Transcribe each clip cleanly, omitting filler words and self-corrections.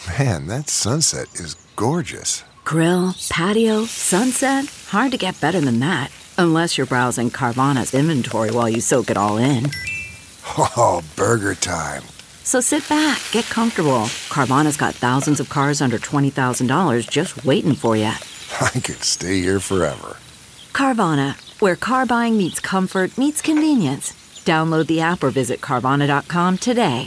Man, that sunset is gorgeous. Grill, patio, sunset. Hard to get better than that. Unless you're browsing Carvana's inventory while you soak it all in. Oh, burger time. So sit back, get comfortable. Carvana's got thousands of cars under $20,000 just waiting for you. I could stay here forever. Carvana, where car buying meets comfort meets convenience. Download the app or visit Carvana.com today.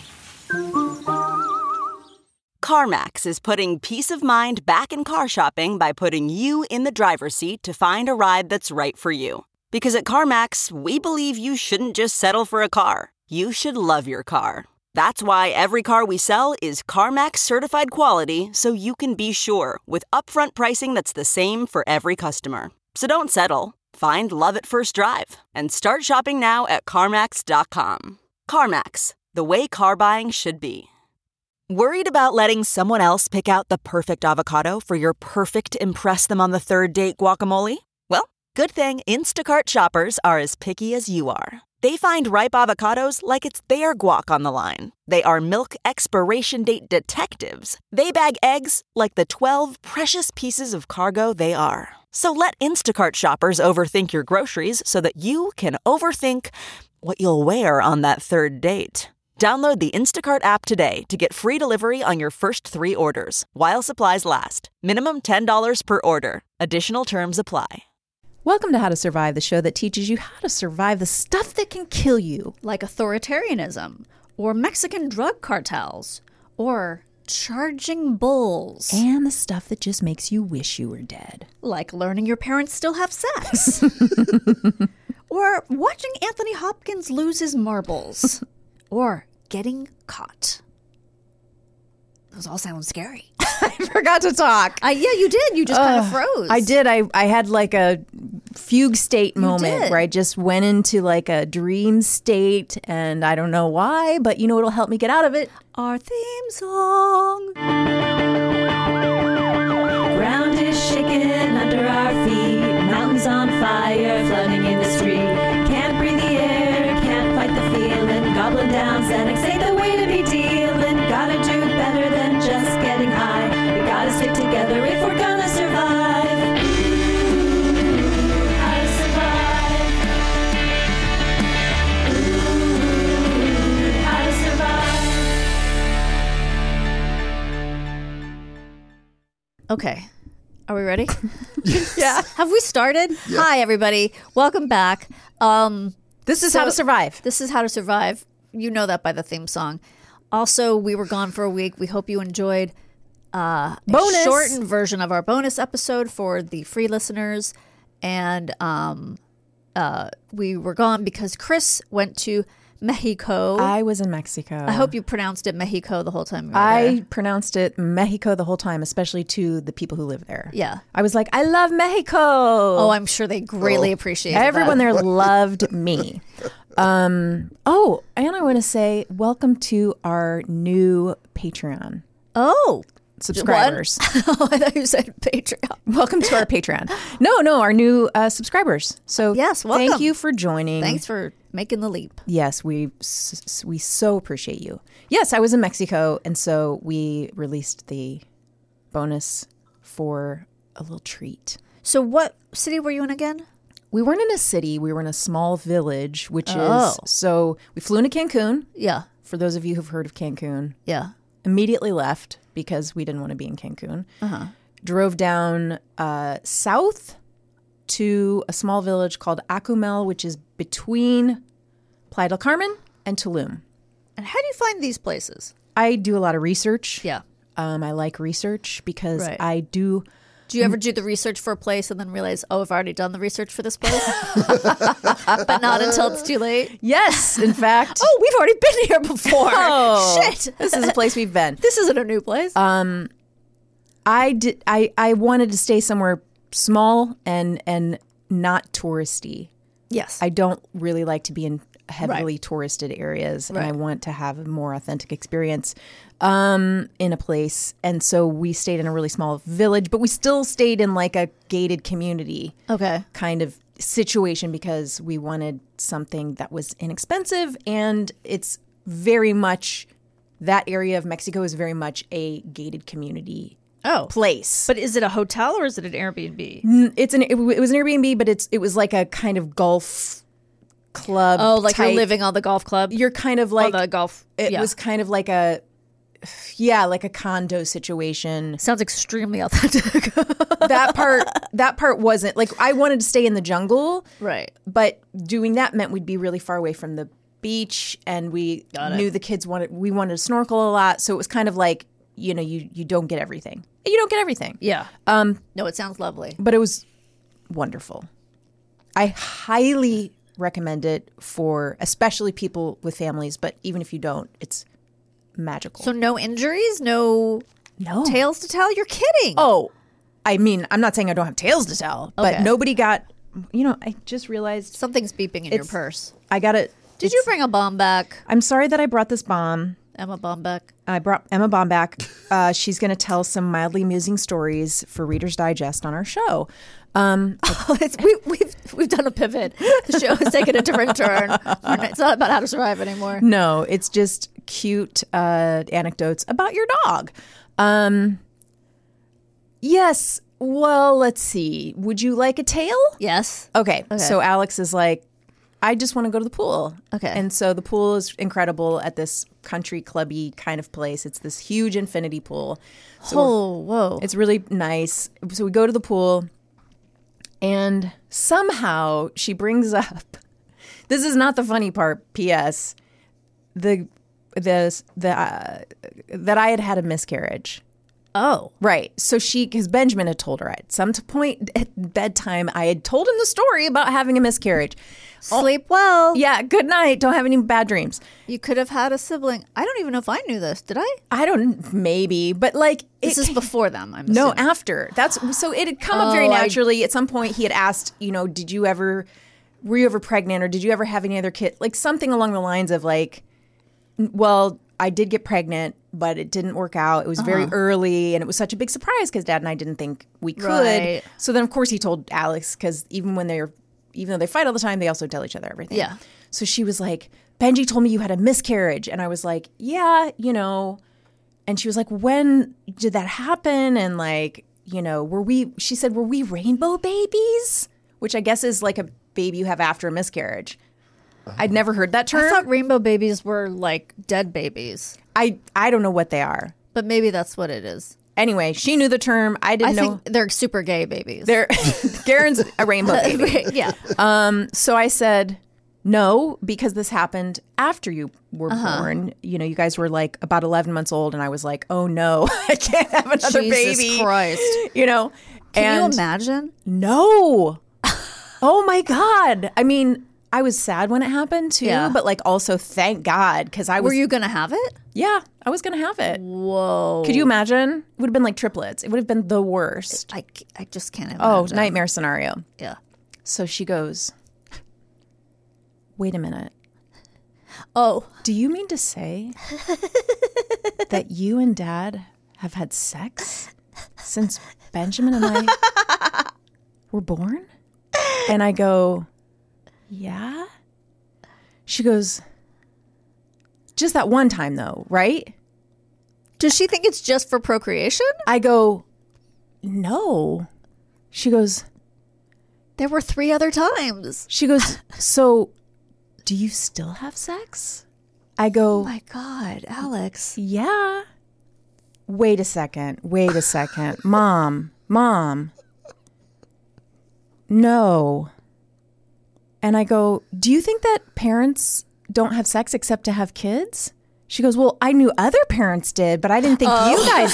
CarMax is putting peace of mind back in car shopping by putting you in the driver's seat to find a ride that's right for you. Because at CarMax, we believe you shouldn't just settle for a car. You should love your car. That's why every car we sell is CarMax certified quality, so you can be sure with upfront pricing that's the same for every customer. So don't settle. Find love at first drive and start shopping now at CarMax.com. CarMax, the way car buying should be. Worried about letting someone else pick out the perfect avocado for your perfect impress them on the third date guacamole? Well, good thing Instacart shoppers are as picky as you are. They find ripe avocados like it's their guac on the line. They are milk expiration date detectives. They bag eggs like the 12 precious pieces of cargo they are. So let Instacart shoppers overthink your groceries so that you can overthink what you'll wear on that third date. Download the Instacart app today to get free delivery on your first 3 orders, while supplies last. Minimum $10 per order. Additional terms apply. Welcome to How to Survive, the show that teaches you how to survive the stuff that can kill you. Like authoritarianism, or Mexican drug cartels, or charging bulls. And the stuff that just makes you wish you were dead. Like learning your parents still have sex. Or watching Anthony Hopkins lose his marbles. Or getting caught. Those all sound scary. I forgot to talk. Yeah, you did. You just kind of froze. I did. I had like a fugue state moment did. where I just went into like a dream state, and I don't know why, but you know what'll help me get out of it? Our theme song. Ground is shaking under our feet. Mountains on fire, flooding in the street. Can't breathe the air, can't fight the feeling. Gobbling down Xanax ain't the way to be dealing. Gotta do better than just getting high. We gotta stick together if we're gonna survive. Ooh, how to survive. Ooh, how to survive. Okay. Are we ready? Yeah. Have we started? Yeah. Hi, everybody. Welcome back. This is How to Survive. This is How to Survive. You know that by the theme song. Also, we were gone for a week. We hope you enjoyed a shortened version of our bonus episode for the free listeners. And we were gone because Chris went to Mexico. I was in Mexico. I hope you pronounced it Mexico the whole time you were I there. pronounced it Mexico the whole time, especially to the people who live there. Yeah. I was like, I love Mexico. Oh, I'm sure they greatly appreciated Everyone that. there loved me. And I want to say welcome to our new Patreon Oh. subscribers. Oh, I thought you said Patreon. Welcome to our Patreon. No, our new subscribers. So Yes, welcome. thank you for joining. Thanks for making the leap. Yes, we so appreciate you. Yes, I was in Mexico, and so we released the bonus for a little treat. So what city were you in again? We weren't in a city. We were in a small village, which is, so we flew into Cancun. Yeah. For those of you who've heard of Cancun. Yeah. Immediately left because we didn't want to be in Cancun. Drove down south to a small village called Acumel, which is between Playa del Carmen and Tulum. And how do you find these places? I do a lot of research. Yeah. I like research because Right. I do. Do you ever do the research for a place and then realize, oh, I've already done the research for this place? But not until it's too late? Yes, in fact. Oh, we've already been here before. Oh, Shit. This is a place we've been. This isn't a new place. I wanted to stay somewhere small and not touristy. yes. I don't really like to be in heavily touristed areas, and Right. I want to have a more authentic experience in a place. And so we stayed in a really small village, but we still stayed in like a gated community Okay. kind of situation because we wanted something that was inexpensive, and it's very much that area of Mexico is very much a gated community place. But is it a hotel or is it an Airbnb? It was an Airbnb, but it was like a kind of golf club. Oh, like type. you're living on the golf club? You're kind of like the golf. It was kind of like a condo situation. Sounds extremely authentic. that part wasn't like I wanted to stay in the jungle, right? But doing that meant we'd be really far away from the beach, and we knew the kids wanted to snorkel a lot, so it was kind of like you don't get everything. You don't get everything. Yeah. No, it sounds lovely, but it was wonderful. I highly recommend it for especially people with families, but even if you don't, it's magical. So no injuries, no tales to tell? You're kidding. Oh, I mean, I'm not saying I don't have tales to tell, but nobody got, I just realized. Something's beeping in your purse. I got it. Did you bring a bomb back? I'm sorry that I brought this bomb. Emma Bombeck. I brought Emma Bombeck. She's going to tell some mildly amusing stories for Reader's Digest on our show. We've done a pivot. The show has taken a different turn. It's not about how to survive anymore. No, it's just cute anecdotes about your dog. Yes. Well, let's see. Would you like a tale? Yes. Okay. So Alex is like, I just want to go to the pool. Okay. And so the pool is incredible at this country clubby kind of place. It's this huge infinity pool. So whoa. It's really nice. So we go to the pool, and somehow she brings up, this is not the funny part, P.S., that I had a miscarriage. Oh. Right. So because Benjamin had told her at some point at bedtime, I had told him the story about having a miscarriage. Sleep well. Yeah, good night. Don't have any bad dreams. You could have had a sibling. I don't even know if I knew this. Did I? I don't, maybe. But like. This is before them, I'm No, assuming. after. So it had come up very naturally. At some point he had asked, were you ever pregnant, or did you ever have any other kid? Like something along the lines of like, well, I did get pregnant, but it didn't work out. It was very early, and it was such a big surprise because Dad and I didn't think we could. Right. So then, of course, he told Alex, because even though they fight all the time, they also tell each other everything. Yeah. So she was like, Benji told me you had a miscarriage. And I was like, yeah, And she was like, when did that happen? And like, she said, were we rainbow babies? Which I guess is like a baby you have after a miscarriage. I'd never heard that term. I thought rainbow babies were like dead babies. I don't know what they are. But maybe that's what it is. Anyway, she knew the term. I didn't know. I think they're super gay babies. Garen's a rainbow baby. Yeah. So I said, no, because this happened after you were born. You guys were like about 11 months old, and I was like, oh no, I can't have another baby. Jesus Christ. Can you imagine? No. Oh my God. I mean, I was sad when it happened too, but like also thank God, because I was. Were you going to have it? Yeah, I was going to have it. Whoa. Could you imagine? It would have been like triplets. It would have been the worst. I just can't imagine. Oh, nightmare scenario. Yeah. So she goes, wait a minute. Oh. Do you mean to say that you and Dad have had sex since Benjamin and I were born? And I go, yeah. She goes, just that one time though, right? Does she think it's just for procreation? I go, no. She goes, there were 3 other times. She goes, so do you still have sex? I go, oh my God, Alex. Yeah. Wait a second. Mom. No. And I go, do you think that parents don't have sex except to have kids? She goes, well, I knew other parents did, but I didn't think you guys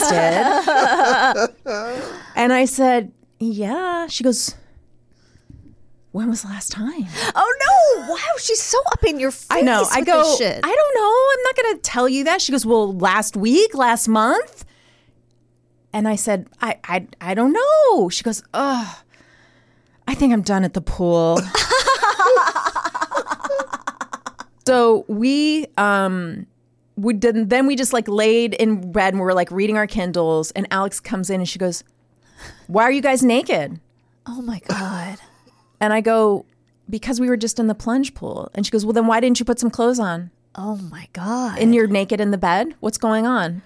did. And I said, yeah. She goes, when was the last time? Oh no! Wow, she's so up in your face. I know. I with go, this shit. I don't know. I'm not going to tell you that. She goes, well, last week, last month. And I said, I don't know. She goes, ugh, I think I'm done at the pool. So we then we just like laid in bed and we were like reading our Kindles, and Alex comes in and she goes, why are you guys naked? Oh my God. And I go, because we were just in the plunge pool. And she goes, well, then why didn't you put some clothes on? Oh my God. And you're naked in the bed? What's going on?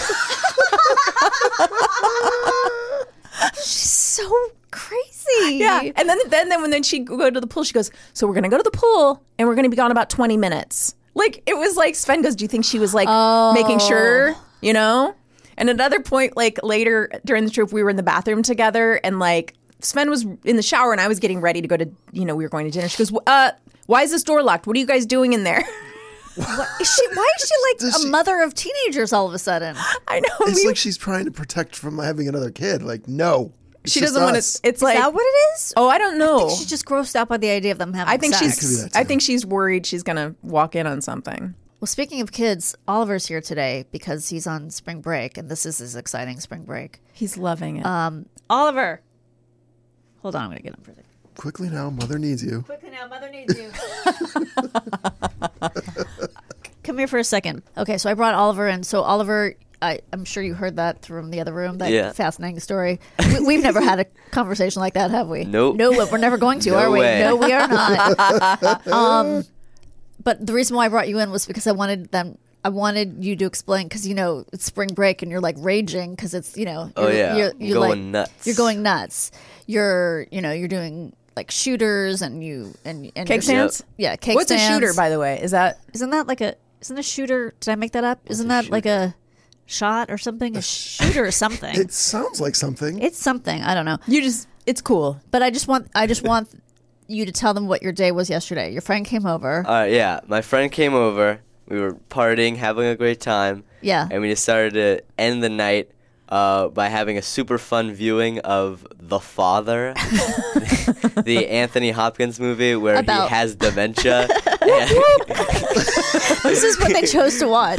She's so crazy. Yeah. And then when she go to the pool, she goes, so we're going to go to the pool and we're going to be gone about 20 minutes. Like, it was like, Sven goes, do you think she was like making sure, you know? And another point, like later during the trip, we were in the bathroom together and like Sven was in the shower and I was getting ready to go to, you know, we were going to dinner. She goes, why is this door locked? What are you guys doing in there? Why is she like a mother of teenagers all of a sudden? I know. It's like she's trying to protect from having another kid. Like, no. She doesn't want to. It's like, is that what it is? Oh, I don't know. I think she's just grossed out by the idea of them having sex. I think she's worried she's going to walk in on something. Well, speaking of kids, Oliver's here today because he's on spring break, and this is his exciting spring break. He's loving it. Oliver. Hold on, I'm going to get him for a second. Quickly now, Mother needs you. Quickly now, Mother needs you. Come here for a second. Okay, so I brought Oliver in. So Oliver, I'm sure you heard that from the other room, that fascinating story. We've never had a conversation like that, have we? Nope. No, we're never going to, are we? way. No, we are not. But the reason why I brought you in was because I wanted you to explain, because, you know, it's spring break and you're like raging because it's, you know, you're going like, nuts. You're going nuts. You're doing like shooters and cake stands? Yeah, cake What's stands. a shooter, by the way? Isn't a shooter, did I make that up? Isn't that like a shot or something? A shooter or something? It sounds like something. It's something. I don't know. It's cool. But I just want you to tell them what your day was yesterday. Your friend came over. Yeah, my friend came over. We were partying, having a great time. Yeah. And we decided to end the night by having a super fun viewing of The Father, the Anthony Hopkins movie where he has dementia. This is what they chose to watch.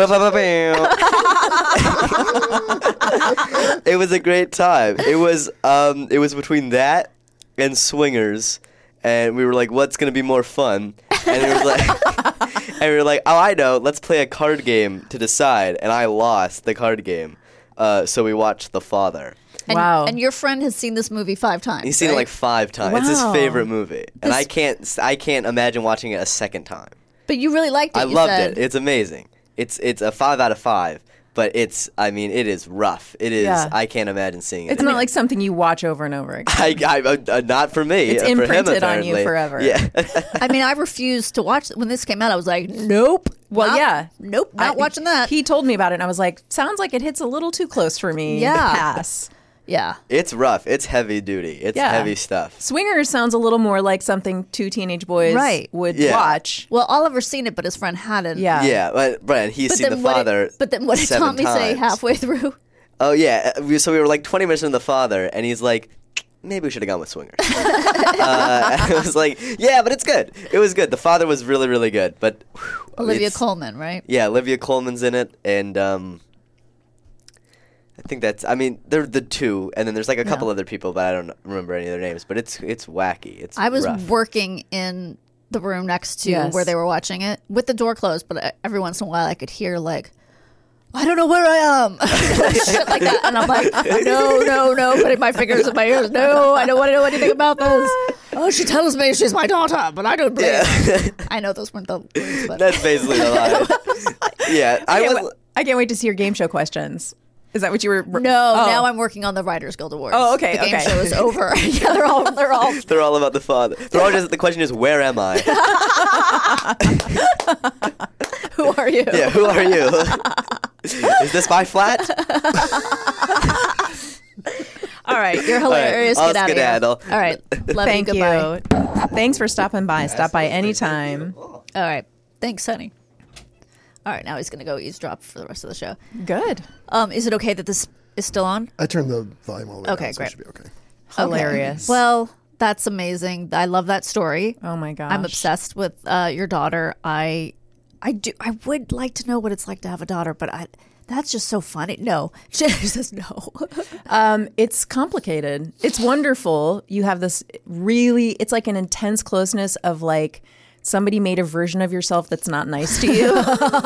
It was a great time. It was between that and Swingers, and we were like, "What's gonna be more fun?" And we were like, "Oh, I know. Let's play a card game to decide." And I lost the card game. So we watched The Father. Wow. And your friend has seen this movie 5 times. He's seen it like 5 times. It's his Wow. favorite movie. And I can't imagine watching it a second time. But you really liked it. I loved it. It's amazing. It's a 5 out of 5. But it is rough. It is. Yeah. I can't imagine seeing it. It's not like something you watch over and over again. Not for me. It's for him, imprinted on you apparently. forever. Yeah. I mean, I refused to watch it. When this came out, I was like, nope. Well, yeah. Nope, not watching that. He told me about it, and I was like, sounds like it hits a little too close for me. Yeah. To pass. Yeah. It's rough. It's heavy duty. It's heavy stuff. Swingers sounds a little more like something 2 teenage boys would watch. Well, Oliver's seen it, but his friend hadn't. Yeah. Yeah, but he's seen The Father. But then what did 7 Tommy say times. halfway through? Oh, yeah. So we were like 20 minutes into The Father, and he's like, maybe we should have gone with Swingers. I was like, yeah, but it's good. It was good. The Father was really, really good. But Olivia Colman, right? Yeah, Olivia Colman's in it, and I think they're the 2, and then there's like a couple other people, but I don't remember any of their names. But it's wacky. It's I was rough. working in the room next to where they were watching it with the door closed, but every once in a while I could hear like, I don't know where I am. Shit like that. And I'm like, no, putting my fingers in my ears. No, I don't want to know anything about this. Oh, she tells me she's my daughter, but I don't believe her. I know those weren't the words, but That's basically the line. Yeah, I can't wait to see your game show questions. Is that what you were? No, now I'm working on the Writers Guild Awards. Oh, okay, The game okay. show is over. Yeah, they're all. They're all about The Father. They're all just, the question is, where am I? Who are you? Yeah, who are you? Is this my flat? All right, you're hilarious. I'll Get out of here. skedaddle. All right, love Thank you. you. Goodbye. Thanks for stopping by. Stop by anytime. All right, thanks, honey. All right, now he's going to go eavesdrop for the rest of the show. Good. Is it okay that this is still on? I turned the volume all the way Okay, down, so great. it should be okay. Hilarious. Okay. Well, that's amazing. I love that story. Oh my gosh. I'm obsessed with your daughter. I would like to know what it's like to have a daughter, but that's just so funny. No, she says no. It's complicated. It's wonderful. You have this it's like an intense closeness of like somebody made a version of yourself that's not nice to you.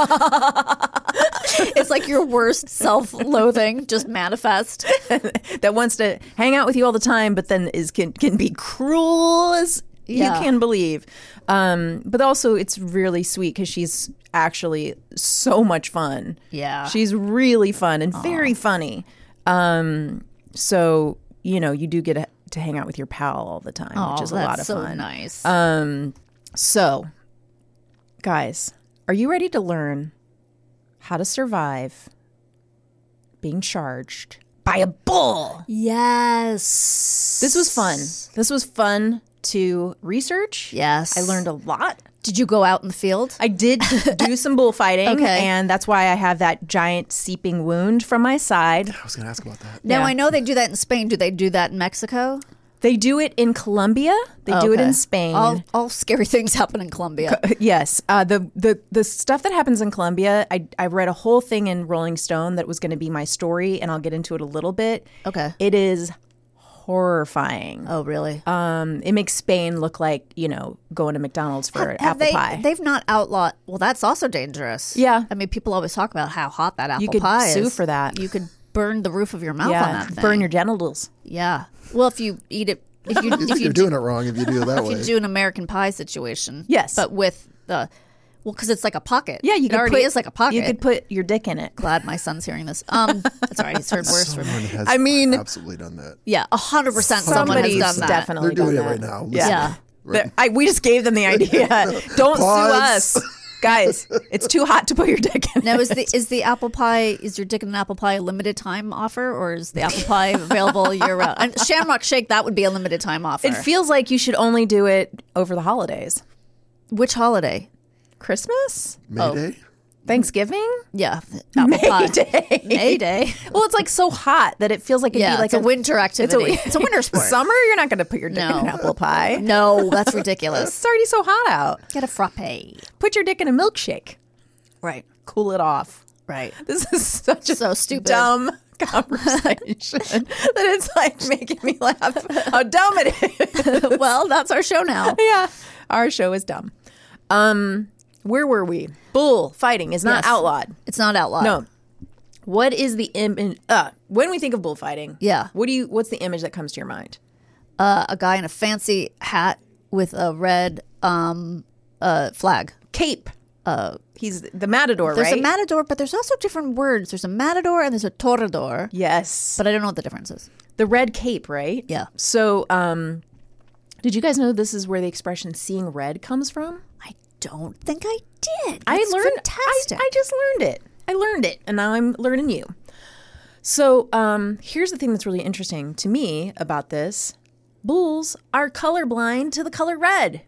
It's like your worst self-loathing just manifest. That wants to hang out with you all the time, but then can be cruel as Yeah. You can believe. But also, it's really sweet because she's actually so much fun. Yeah. She's really fun and very funny. So, you do get to hang out with your pal all the time, which is a lot of so fun. Nice. So, guys, are you ready to learn how to survive being charged by a bull? Yes. This was fun. This was fun to research. Yes. I learned a lot. Did you go out in the field? I did do some bullfighting, Okay. and that's why I have that giant seeping wound from my side. I was going to ask about that. Now, Yeah. I know they do that in Spain. Do they do that in Mexico? They do it in Colombia. They do it Okay. in Spain. All scary things happen in Colombia. Yes. The stuff that happens in Colombia, I read a whole thing in Rolling Stone that was going to be my story, and I'll get into it a little bit. Okay. It is horrifying. Oh, really? It makes Spain look like, going to McDonald's for apple pie. They've not outlawed. Well, that's also dangerous. Yeah. I mean, people always talk about how hot that apple You could pie is. sue for that. You could burn the roof of your mouth on Yeah, that thing. burn your genitals. Yeah. Well, if you eat it, if you You're doing it wrong if you do it that way. you do an American Pie situation. Yes. But with because it's like a pocket. Yeah, it already is like a pocket. You could put your dick in it. Glad my son's hearing this. That's all right. He's heard worse from Someone me. has I mean- absolutely done that. Yeah, 100% someone has Somebody's done that. definitely They're doing done it that. right now. Yeah. Yeah. We just gave them the idea. Don't sue Pause. us. Guys, it's too hot to put your dick in Now, it. is your dick in an apple pie a limited time offer, or is the apple pie available year round? And Shamrock Shake, that would be a limited time offer. It feels like you should only do it over the holidays. Which holiday? Christmas? Mayday? Thanksgiving? Yeah, apple pie. Day. May Day. Well, it's like so hot that it feels like it'd Yeah, be like it's a winter activity. It's a winter sport. Summer, you're not going to put your dick in No. an apple pie. No, that's ridiculous. It's already so hot out. Get a frappe. Put your dick in a milkshake. Right, Cool it off. right. This is such a So stupid. dumb conversation that it's like making me laugh how dumb it is. Well, that's our show now. Yeah, our show is dumb. Where were we? Bull fighting is not Yes. outlawed. It's not outlawed. No. What is the image? When we think of bullfighting, Yeah. What's the image that comes to your mind? A guy in a fancy hat with a red flag. Cape. He's the matador, There's right? a matador, but there's also different words. There's a matador and there's a toreador. Yes. But I don't know what the difference is. The red cape, right? Yeah. So, did you guys know this is where the expression "seeing red" comes from? I don't think I did. I That's learned. fantastic. I just learned it. I learned it, and now I'm learning you. So, here's the thing that's really interesting to me about this: bulls are colorblind to the color red.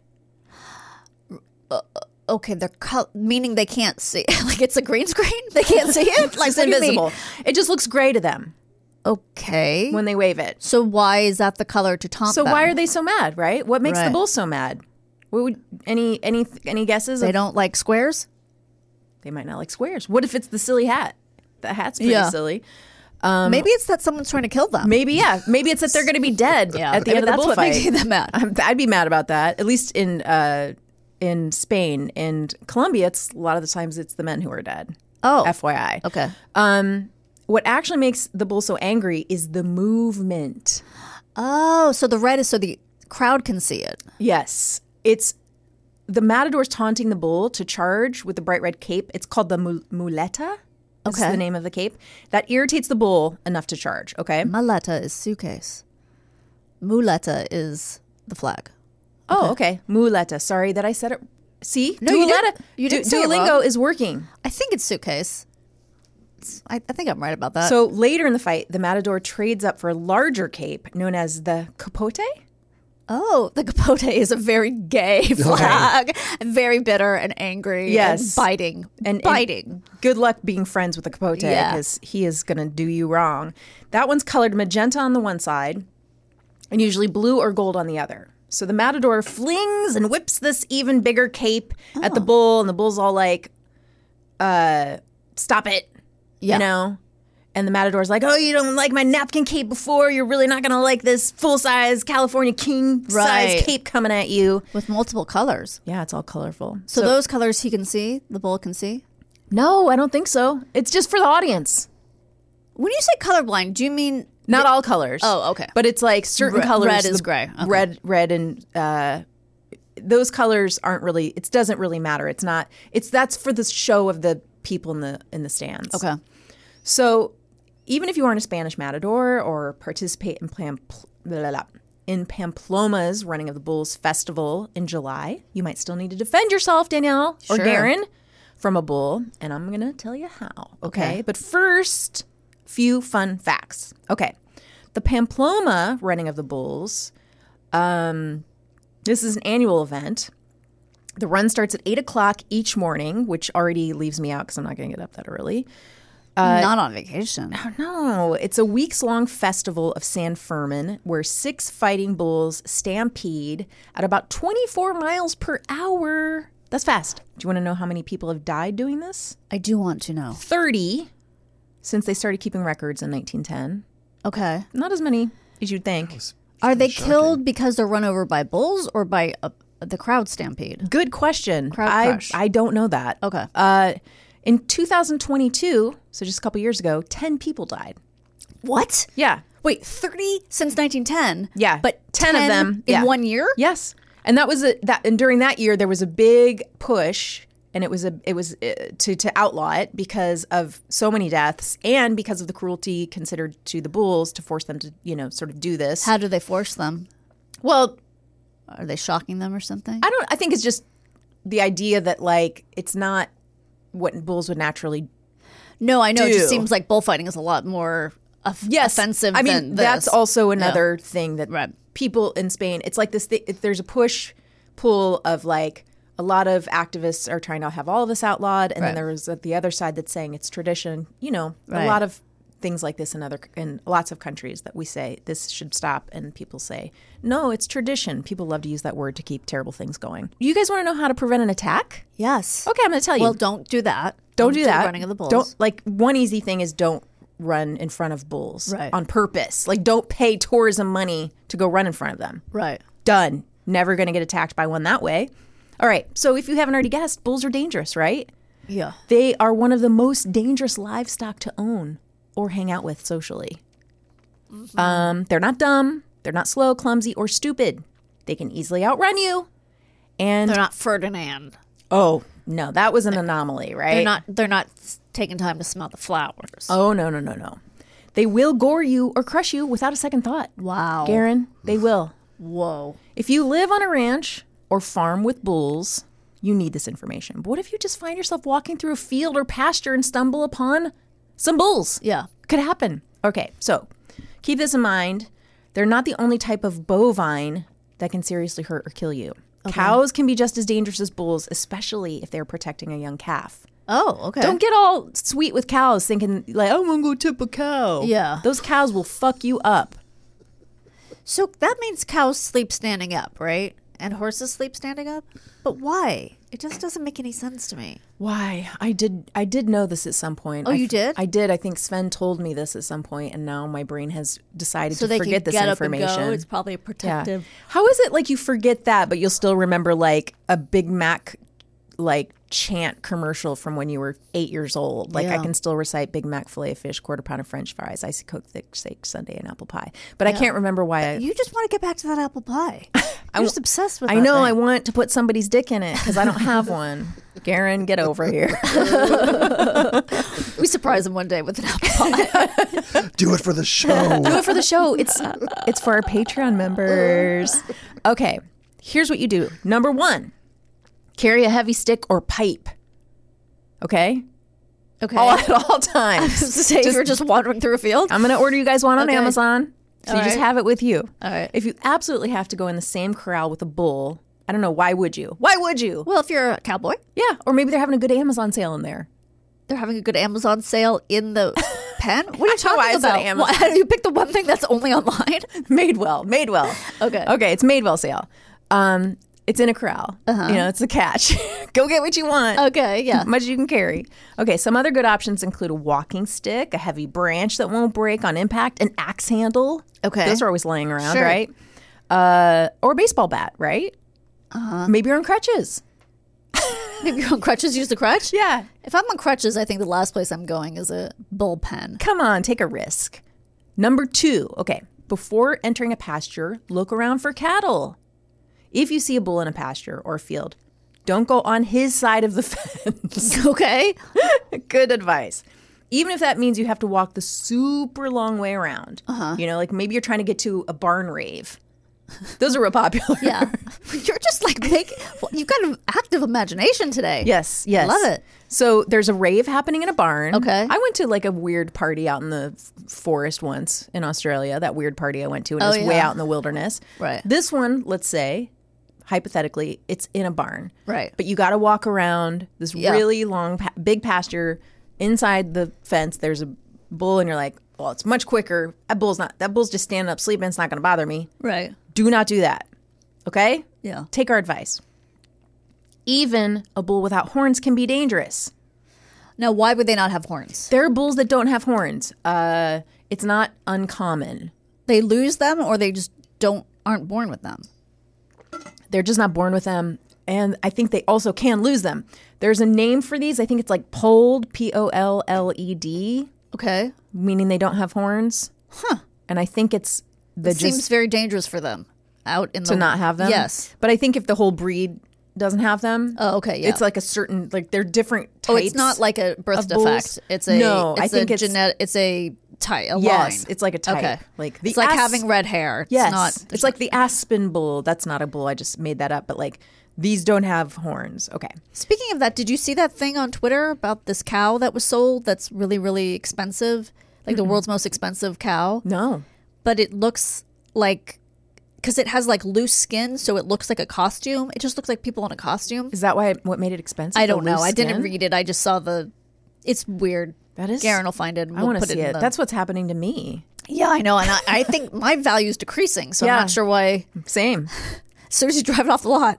Okay, they're meaning they can't see. Like it's a green screen. They can't see it. Like It's what do you mean? invisible. It just looks gray to them Okay. when they wave it. So why is that the color to taunt So them? why are they so mad? Right? What makes the Right. bull so mad? What would any guesses? They don't like squares? They might not like squares. What if it's the silly hat? The hat's pretty Yeah. silly. Maybe it's that someone's trying to kill them. Maybe, yeah. Maybe it's that they're going to be dead Yeah. at the end of the That's what bullfight. makes them mad. I'd be mad about that. At least in Spain and Colombia, it's a lot of the times it's the men who are dead. Oh. FYI. Okay. What actually makes the bull so angry is the movement. Oh, so the red is so the crowd can see it. Yes, it's the matador's taunting the bull to charge with the bright red cape. It's called the muleta. This is Okay. the name of the cape. That irritates the bull enough to charge, okay? Maleta is suitcase. Muleta is the flag. Oh, okay. Muleta. Sorry that I said it. See? No, you didn't. Duoleta- You didn't say it Duolingo wrong. is working. I think it's suitcase. I think I'm right about that. So later in the fight, the matador trades up for a larger cape known as the capote. oh, the capote is a very gay flag. And very bitter and angry. Yes. And biting. And biting. Good luck being friends with the capote Yeah. because he is going to do you wrong. That one's colored magenta on the one side and usually blue or gold on the other. So the matador flings and whips this even bigger cape at the bull, and the bull's all like, stop it, Yeah. you know? And the matador's like, oh, you don't like my napkin cape before? You're really not going to like this full-size California king-size Right. cape coming at you. With multiple colors. Yeah, it's all colorful. So those colors he can see, the bull can see? No, I don't think so. It's just for the audience. When you say colorblind, do you mean Not all colors. Oh, okay. But it's like certain colors. red is gray. Okay. Red and those colors aren't really. It doesn't really matter. It's not. That's for the show of the people in the stands. Okay. So even if you aren't a Spanish matador or participate in Pamploma's Running of the Bulls festival in July, you might still need to defend yourself, Danielle or Sure. Garen, from a bull. And I'm going to tell you how. Okay. But first, few fun facts. Okay. The Pamplona Running of the Bulls, this is an annual event. The run starts at 8 o'clock each morning, which already leaves me out because I'm not going to get up that early. Not on vacation. No, it's a weeks-long festival of San Fermin where 6 fighting bulls stampede at about 24 miles per hour. That's fast. Do you want to know how many people have died doing this? I do want to know. 30 since they started keeping records in 1910. Okay. Not as many as you'd think. Are they killed because they're run over by bulls or by the crowd stampede? Good question. Crowd crush. I don't know that. Okay. In 2022, so just a couple years ago, 10 people died. What? Yeah. Wait, 30 since 1910? Yeah. But 10 of them in yeah. 1 year? Yes. And and during that year there was a big push, and it was to outlaw it because of so many deaths and because of the cruelty considered to the bulls to force them to, sort of do this. How do they force them? Well, Are they shocking them or something? I think it's just the idea that it's not what bulls would naturally No, I know. It do. just seems like bullfighting is a lot more offensive I mean, than this. that's also another thing that Right. people in Spain, it's like this thing, there's a push-pull of a lot of activists are trying to have all of this outlawed, and then there was the other side that's saying it's tradition. A lot of things like this in lots of countries that we say this should stop, and people say, no, it's tradition. People love to use that word to keep terrible things going. You guys want to know how to prevent an attack? Yes. Okay, I'm going to tell you. Well, don't do that. Don't do that. Running of the bulls. One easy thing is don't run in front of bulls Right. on purpose. Don't pay tourism money to go run in front of them. Right. Done. Never going to get attacked by one that way. All right. So if you haven't already guessed, bulls are dangerous, right? Yeah. They are one of the most dangerous livestock to own or hang out with socially. Mm-hmm. They're not dumb. They're not slow, clumsy, or stupid. They can easily outrun you. And They're not Ferdinand. oh no, that was an anomaly, right? They're not taking time to smell the flowers. Oh, no. They will gore you or crush you without a second thought. Wow. Garen, they will. Whoa. If you live on a ranch or farm with bulls, you need this information. But what if you just find yourself walking through a field or pasture and stumble upon some bulls? Yeah. Could happen. Okay, so keep this in mind. They're not the only type of bovine that can seriously hurt or kill you. Okay. Cows can be just as dangerous as bulls, especially if they're protecting a young calf. Oh, okay. Don't get all sweet with cows thinking I'm going to go tip a cow. Yeah. Those cows will fuck you up. So that means cows sleep standing up, right? And horses sleep standing up? But why? It just doesn't make any sense to me. Why? I did know this at some point. Oh, you did? I did. I think Sven told me this at some point, and now my brain has decided So to they forget can this get information. up and go. It's probably a protective. How is it you forget that, but you'll still remember a Big Mac chant commercial from when you were 8 years old? I can still recite Big Mac, filet of fish, quarter pound of French fries, icy Coke, thick steak, sundae, and apple pie. But I can't remember why. You just want to get back to that apple pie. You're just obsessed with I that know. thing. I want to put somebody's dick in it because I don't have one. Garen, get over here. We surprise him one day with an apple pie. Do it for the show. Do it for the show. It's for our Patreon members. Okay, here's what you do. Number 1, carry a heavy stick or pipe. Okay? Okay. At all times. Say you're just wandering through a field? I'm going to order you guys one on Okay. Amazon. So All you just right. have it with you. All right. If you absolutely have to go in the same corral with a bull, I don't know, why would you? Why would you? Well, if you're a cowboy, Yeah, or maybe they're having a good Amazon sale in there. they're having a good Amazon sale in the pen. What are you talking why I said about? Amazon. Why, you picked the one thing that's only online? Madewell. Okay, it's Madewell sale. It's in a corral. It's a catch. Go get what you want. Okay, yeah. Much you can carry. Okay, some other good options include a walking stick, a heavy branch that won't break on impact, an axe handle. Okay. Those are always laying around, Sure. right? Or a baseball bat, right? Maybe you're on crutches. Maybe you're on crutches, use the crutch? Yeah. If I'm on crutches, I think the last place I'm going is a bullpen. Come on, take a risk. Number 2, okay, before entering a pasture, look around for cattle. If you see a bull in a pasture or field, don't go on his side of the fence. Okay. Good advice. Even if that means you have to walk the super long way around. You know, like maybe you're trying to get to a barn rave. Those are real popular. Yeah. You're just like you've got an active imagination today. Yes, yes. Love it. So there's a rave happening in a barn. Okay. I went to like a weird party out in the forest once in Australia. That weird party I went to, and it was way out in the wilderness. Right. This one, let's say, hypothetically, it's in a barn. Right. But you got to walk around this really long, big pasture. Inside the fence, there's a bull, and you're like, well, it's much quicker. That bull's just standing up sleeping. It's not going to bother me. Right. Do not do that. Okay? Yeah. Take our advice. Even a bull without horns can be dangerous. Now, why would they not have horns? There are bulls that don't have horns. It's not uncommon. They lose them, or they just aren't born with them? They're just not born with them. And I think they also can lose them. There's a name for these. I think it's like polled, P-O-L-L-E-D. Okay. Meaning they don't have horns. Huh. And I think it's It seems very dangerous for them out in to not have them. Yes. But I think if the whole breed doesn't have them. Oh, okay, yeah. It's like a certain, like they're different types. Oh, it's not like a birth defect. It's a it's a type, a yes, line. it's like a type. Okay. Like it's like having red hair. Yes. It's like the aspen bull. That's not a bull. I just made that up. But like these don't have horns. Okay. Speaking of that, did you see that thing on Twitter about this cow that was sold that's really, really expensive? Like the world's most expensive cow? No. But it looks like, because it has like loose skin, so it looks like a costume. It just looks like people in a costume. Is that what made it expensive? I don't know. I didn't read it. I just saw it's weird. That is. Garen will find it. I want to see it. That's what's happening to me. Yeah, I know. And I think my value is decreasing, so I'm not sure why. Same. As soon as you drive it off the lot.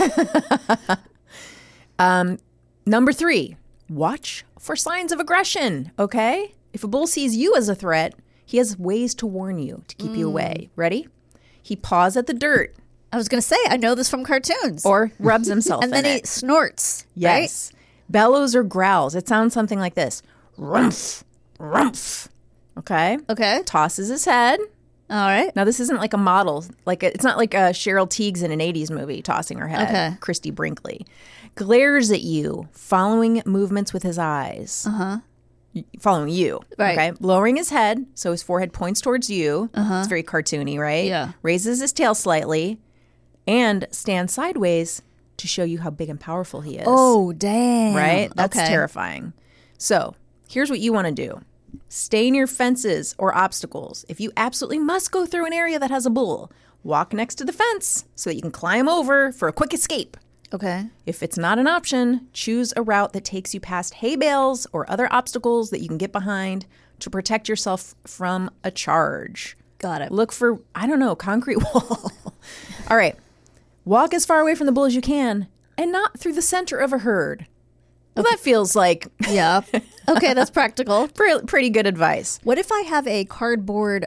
Number 3, watch for signs of aggression. Okay? If a bull sees you as a threat, he has ways to warn you to keep you away. Ready? He paws at the dirt. I was going to say, I know this from cartoons. Or rubs himself and then in he it. snorts. Yes. Right? Bellows or growls. It sounds something like this. Rumph. Rumph. Okay? Okay. Tosses his head. All right. Now, this isn't like a model. It's not like Cheryl Tiegs in an 80s movie tossing her head. Okay. Christy Brinkley. Glares at you, following movements with his eyes. Uh-huh. Following you. Right. Okay. Lowering his head, so his forehead points towards you. It's very cartoony, right? Yeah. Raises his tail slightly and stands sideways to show you how big and powerful he is. Oh, damn. Right? That's okay. terrifying. So, here's what you want to do. Stay near fences or obstacles. If you absolutely must go through an area that has a bull, walk next to the fence so that you can climb over for a quick escape. Okay. If it's not an option, choose a route that takes you past hay bales or other obstacles that you can get behind to protect yourself from a charge. Got it. Look for, concrete wall. All right. Walk as far away from the bull as you can and not through the center of a herd. Well, that feels like... Yeah. Okay, that's practical. Pretty good advice. What if I have a cardboard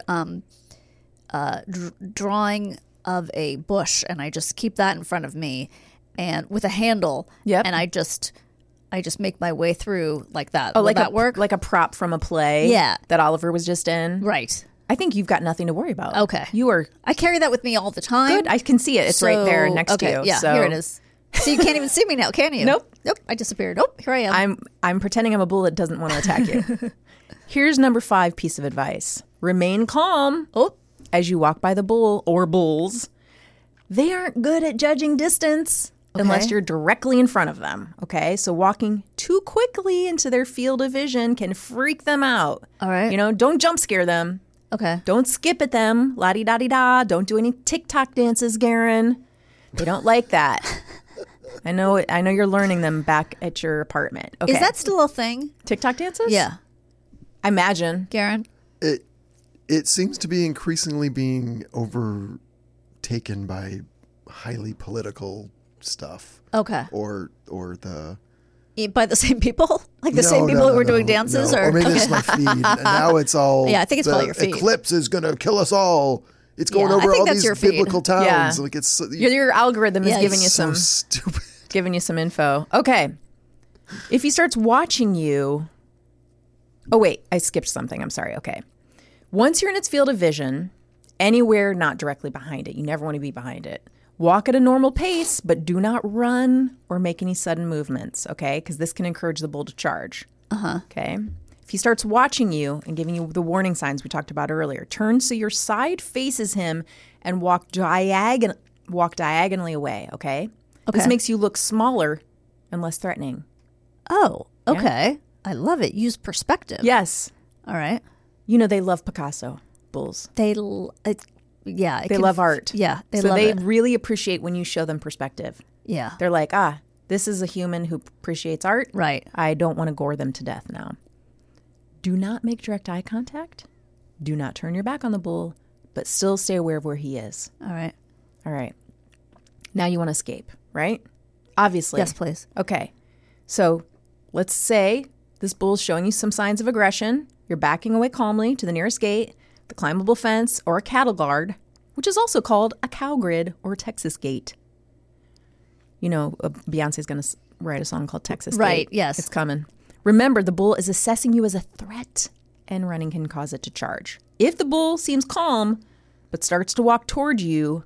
drawing of a bush and I just keep that in front of me and with a handle and I just make my way through like that? Oh, Will that work? Like a prop from a play that Oliver was just in? Right. I think you've got nothing to worry about. Okay. I carry that with me all the time. Good. I can see it. It's right there next to you. Yeah, here it is. So you can't even see me now, can you? Nope. I disappeared. Oh, here I am. I'm pretending I'm a bull that doesn't want to attack you. Here's number 5 piece of advice. Remain calm as you walk by the bull or bulls. They aren't good at judging distance unless you're directly in front of them. Okay, so walking too quickly into their field of vision can freak them out. All right. Don't jump scare them. Okay. Don't skip at them. La-di-da-di-da. Don't do any TikTok dances, Garen. They don't like that. I know you're learning them back at your apartment. Okay. Is that still a thing? TikTok dances? Yeah. I imagine. Garen? It seems to be increasingly being overtaken by highly political stuff. Okay. Or the... By the same people? Like the same people who were doing dances? Or maybe it's my feed. And now it's all... Yeah, I think it's probably your feed. Eclipse is going to kill us all. It's going over all these biblical towns. Yeah. Like it's your algorithm is giving you so some stupid. Giving you some info. Okay. If he starts watching you... Oh, wait. I skipped something. I'm sorry. Okay. Once you're in its field of vision, anywhere not directly behind it, you never want to be behind it, Walk at a normal pace, but do not run or make any sudden movements, okay? Because this can encourage the bull to charge. Okay? If he starts watching you and giving you the warning signs we talked about earlier, turn so your side faces him and walk diagonally away, okay? This makes you look smaller and less threatening. Oh, okay. I love it. Use perspective. Yes. All right. You know they love Picasso, bulls. They love art. Yeah, they love it. Really appreciate when you show them perspective. Yeah. They're like, this is a human who appreciates art. Right. I don't want to gore them to death now. Do not make direct eye contact. Do not turn your back on the bull, but still stay aware of where he is. All right. All right. Now you want to escape, right? Obviously. Yes, please. Okay. So let's say this bull's showing you some signs of aggression. You're backing away calmly to the nearest gate, the climbable fence, or a cattle guard, which is also called a cow grid or Texas gate. You know, Beyonce's going to write a song called Texas Gate. Right, yes. It's coming. Remember, the bull is assessing you as a threat, and running can cause it to charge. If the bull seems calm but starts to walk toward you,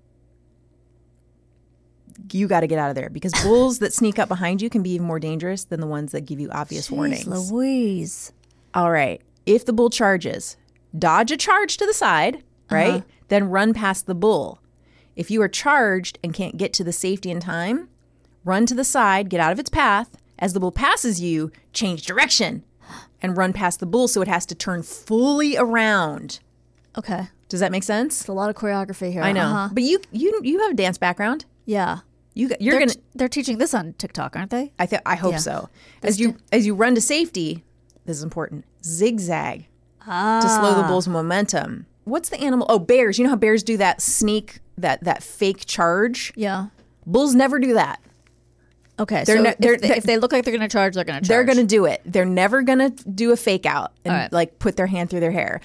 you got to get out of there, because bulls that sneak up behind you can be even more dangerous than the ones that give you obvious warnings. Louise. All right. If the bull charges, dodge a charge to the side, right? Then run past the bull. If you are charged and can't get to the safety in time, run to the side, get out of its path. As the bull passes you, change direction and run past the bull so it has to turn fully around. Okay. Does that make sense? It's a lot of choreography here. I know. But you have a dance background. Yeah. They're teaching this on TikTok, aren't they? I hope so. As you run to safety, this is important. Zigzag to slow the bull's momentum. What's the animal? Oh, bears. You know how bears do that sneak, that fake charge? Yeah. Bulls never do that. Okay. If they look like they're going to charge, they're going to charge. They're going to do it. They're never going to do a fake out and like put their hand through their hair.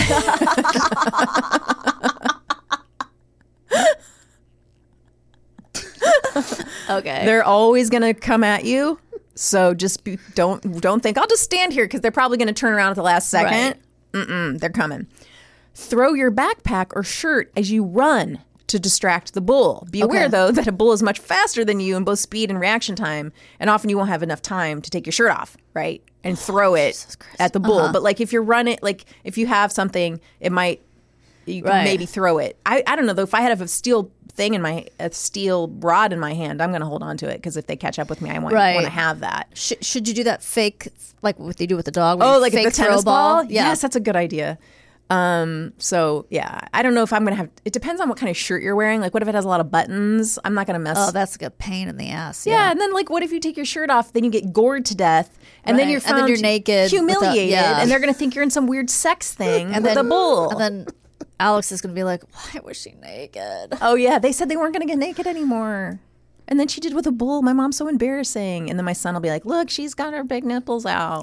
Okay. They're always going to come at you. So just don't think I'll just stand here, because they're probably going to turn around at the last second. Right. They're coming. Throw your backpack or shirt as you run to distract the bull. Be aware, though, that a bull is much faster than you in both speed and reaction time, and often you won't have enough time to take your shirt off, right, and throw it at the bull. But like if you're running, like if you have something, you can maybe throw it. I don't know though. If I had a steel rod in my hand, I'm going to hold on to it, because if they catch up with me, I want to have that. Should you do that fake, like what they do with the dog? Like fake the tennis ball? Yeah. Yes, that's a good idea. So yeah, I don't know if I'm going to have, it depends on what kind of shirt you're wearing. Like what if it has a lot of buttons? I'm not going to mess. Oh, that's like a pain in the ass. Yeah. And then like, what if you take your shirt off, then you get gored to death, and then you're found, and then you're naked, humiliated, and they're going to think you're in some weird sex thing with a bull. And then Alex is going to be like, why was she naked? Oh yeah, they said they weren't going to get naked anymore. And then she did with a bull. My mom's so embarrassing. And then my son will be like, look, she's got her big nipples out.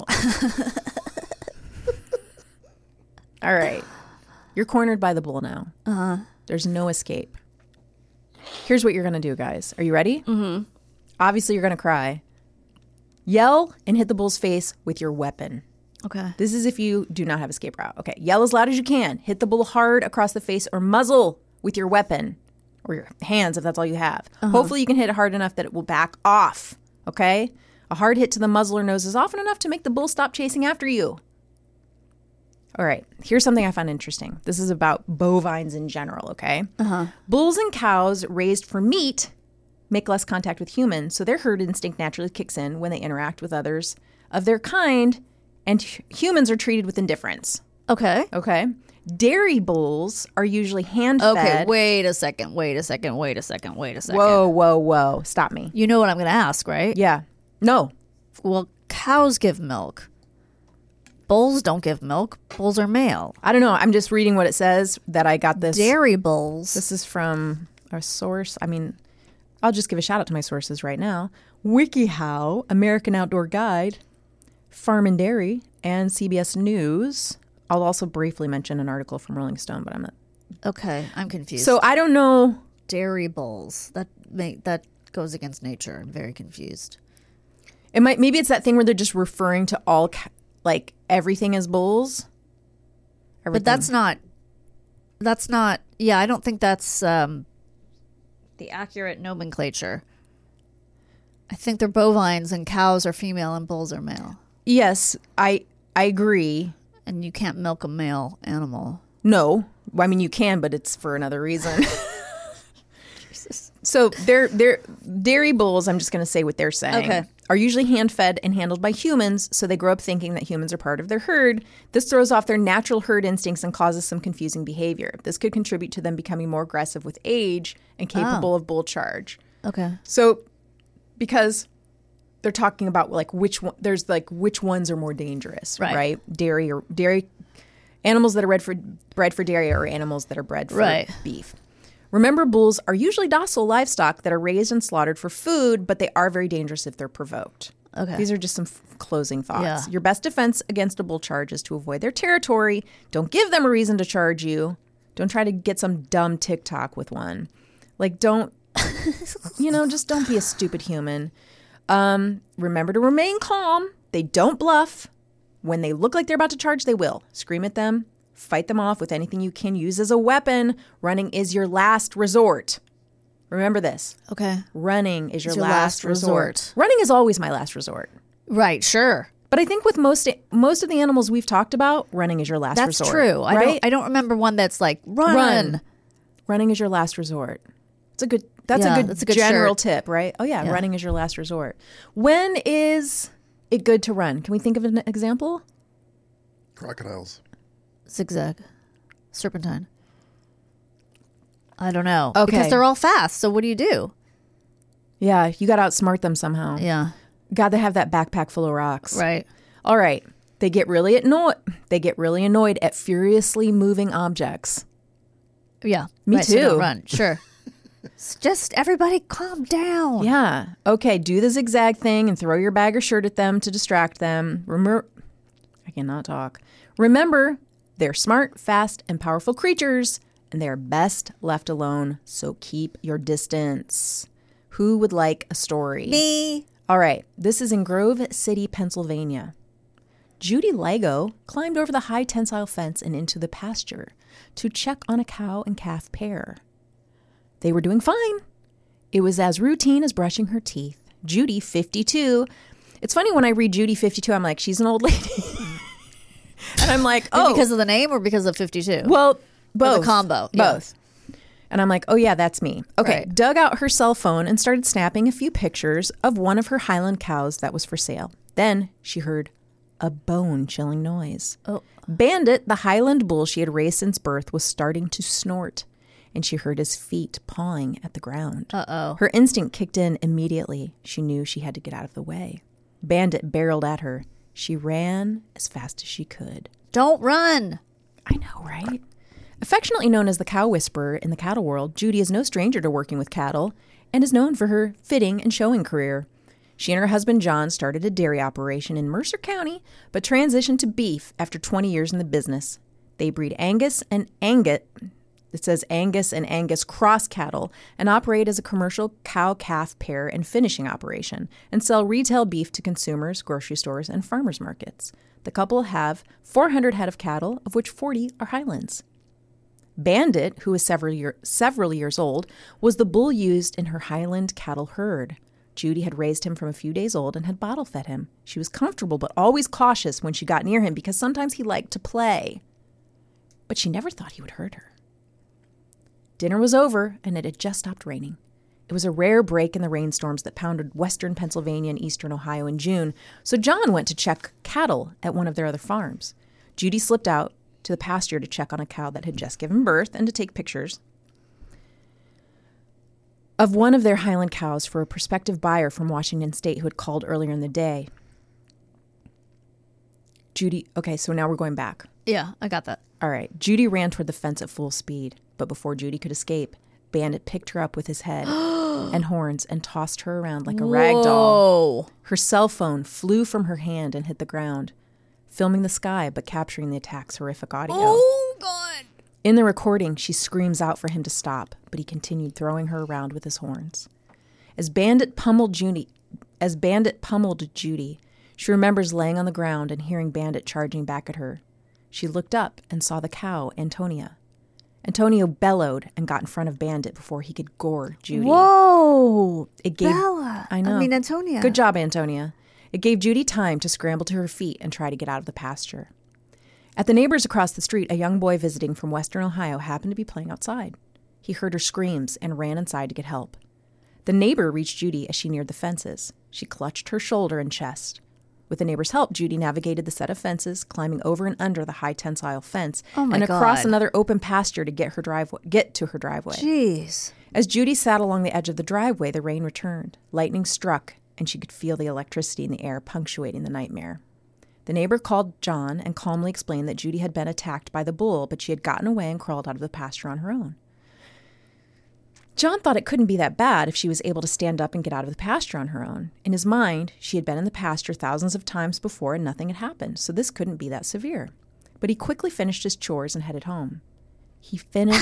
All right. You're cornered by the bull now. There's no escape. Here's what you're going to do, guys. Are you ready? Mm-hmm. Obviously, you're going to cry. Yell and hit the bull's face with your weapon. Okay. This is if you do not have escape route. Okay. Yell as loud as you can. Hit the bull hard across the face or muzzle with your weapon, or your hands if that's all you have. Hopefully, you can hit it hard enough that it will back off. Okay? A hard hit to the muzzle or nose is often enough to make the bull stop chasing after you. All right, here's something I found interesting. This is about bovines in general, okay? Bulls and cows raised for meat make less contact with humans, so their herd instinct naturally kicks in when they interact with others of their kind, and humans are treated with indifference. Okay. Okay? Dairy bulls are usually hand-fed. Okay, wait a second. Whoa. Stop me. You know what I'm going to ask, right? Yeah. No. Well, cows give milk. Bulls don't give milk. Bulls are male. I don't know. I'm just reading what it says that I got this. Dairy bulls. This is from a source. I mean, I'll just give a shout out to my sources right now. WikiHow, American Outdoor Guide, Farm and Dairy, and CBS News. I'll also briefly mention an article from Rolling Stone, but I'm not. Okay, I'm confused. So I don't know. Dairy bulls. That goes against nature. I'm very confused. Maybe it's that thing where they're just referring to all like everything as bulls. Everything. But that's not. Yeah, I don't think that's the accurate nomenclature. I think they're bovines and cows are female and bulls are male. Yes, I agree. And you can't milk a male animal. No. I mean, you can, but it's for another reason. So they're dairy bulls, I'm just going to say what they're saying, are usually hand-fed and handled by humans, so they grow up thinking that humans are part of their herd. This throws off their natural herd instincts and causes some confusing behavior. This could contribute to them becoming more aggressive with age and capable of bull charge. Okay. So because they're talking about like which ones are more dangerous, right? Dairy animals that are bred for dairy or animals that are bred for beef. Remember, bulls are usually docile livestock that are raised and slaughtered for food, but they are very dangerous if they're provoked. Okay. These are just some closing thoughts. Yeah. Your best defense against a bull charge is to avoid their territory. Don't give them a reason to charge you. Don't try to get some dumb TikTok with one. Like, don't, just don't be a stupid human. Remember to remain calm. They don't bluff. When they look like they're about to charge, they will. Scream at them. Fight them off with anything you can use as a weapon. Running is your last resort. Remember this. Okay. Running is your last resort. Running is always my last resort. Right, sure. But I think with most of the animals we've talked about, running is your last resort. That's true. Right? I don't remember one that's like run. Running is your last resort. That's a good general tip, right? Oh yeah, running is your last resort. When is it good to run? Can we think of an example? Crocodiles. Zigzag. Serpentine. I don't know. Okay. Because they're all fast. So what do you do? Yeah, you got to outsmart them somehow. Yeah. Got to have that backpack full of rocks. Right. All right. They get really annoyed at furiously moving objects. Yeah. Me too. So don't run. Sure. It's just everybody calm down. Yeah. Okay. Do the zigzag thing and throw your bag or shirt at them to distract them. I cannot talk. Remember, they're smart, fast, and powerful creatures, and they are best left alone, so keep your distance. Who would like a story? Me. All right. This is in Grove City, Pennsylvania. Judy Ligo climbed over the high tensile fence and into the pasture to check on a cow and calf pair. They were doing fine. It was as routine as brushing her teeth. Judy, 52. It's funny when I read Judy, 52, I'm like, she's an old lady. And I'm like, oh. Because of the name or because of 52? Well, both. Or the combo. Both. Yeah. And I'm like, oh, yeah, that's me. Okay. Right. Dug out her cell phone and started snapping a few pictures of one of her Highland cows that was for sale. Then she heard a bone-chilling noise. Oh. Bandit, the Highland bull she had raised since birth, was starting to snort, and she heard his feet pawing at the ground. Uh-oh. Her instinct kicked in immediately. She knew she had to get out of the way. Bandit barreled at her. She ran as fast as she could. Don't run. I know, right? Affectionately known as the cow whisperer in the cattle world, Judy is no stranger to working with cattle and is known for her fitting and showing career. She and her husband John started a dairy operation in Mercer County, but transitioned to beef after 20 years in the business. They breed Angus and Angus cross cattle and operate as a commercial cow-calf pair and finishing operation and sell retail beef to consumers, grocery stores, and farmers markets. The couple have 400 head of cattle, of which 40 are Highlands. Bandit, who is several years old, was the bull used in her Highland cattle herd. Judy had raised him from a few days old and had bottle fed him. She was comfortable but always cautious when she got near him because sometimes he liked to play. But she never thought he would hurt her. Dinner was over and it had just stopped raining. It was a rare break in the rainstorms that pounded western Pennsylvania and eastern Ohio in June, so John went to check cattle at one of their other farms. Judy slipped out to the pasture to check on a cow that had just given birth and to take pictures of one of their Highland cows for a prospective buyer from Washington State who had called earlier in the day. Okay, so now we're going back. Yeah, I got that. All right. Judy ran toward the fence at full speed, but before Judy could escape, Bandit picked her up with his head and horns and tossed her around like a rag doll. Her cell phone flew from her hand and hit the ground, filming the sky but capturing the attack's horrific audio. Oh, God. In the recording, she screams out for him to stop, but he continued throwing her around with his horns. As Bandit pummeled Judy, she remembers laying on the ground and hearing Bandit charging back at her. She looked up and saw the cow, Antonia. Antonio bellowed and got in front of Bandit before he could gore Judy. Whoa. It gave, Bella. I know. I mean, Antonia. Good job, Antonia. It gave Judy time to scramble to her feet and try to get out of the pasture. At the neighbors across the street, a young boy visiting from Western Ohio happened to be playing outside. He heard her screams and ran inside to get help. The neighbor reached Judy as she neared the fences. She clutched her shoulder and chest. With the neighbor's help, Judy navigated the set of fences, climbing over and under the high tensile fence and across another open pasture to get to her driveway. Jeez. As Judy sat along the edge of the driveway, the rain returned. Lightning struck, and she could feel the electricity in the air punctuating the nightmare. The neighbor called John and calmly explained that Judy had been attacked by the bull, but she had gotten away and crawled out of the pasture on her own. John thought it couldn't be that bad if she was able to stand up and get out of the pasture on her own. In his mind, she had been in the pasture thousands of times before and nothing had happened, so this couldn't be that severe. But he quickly finished his chores and headed home. He finished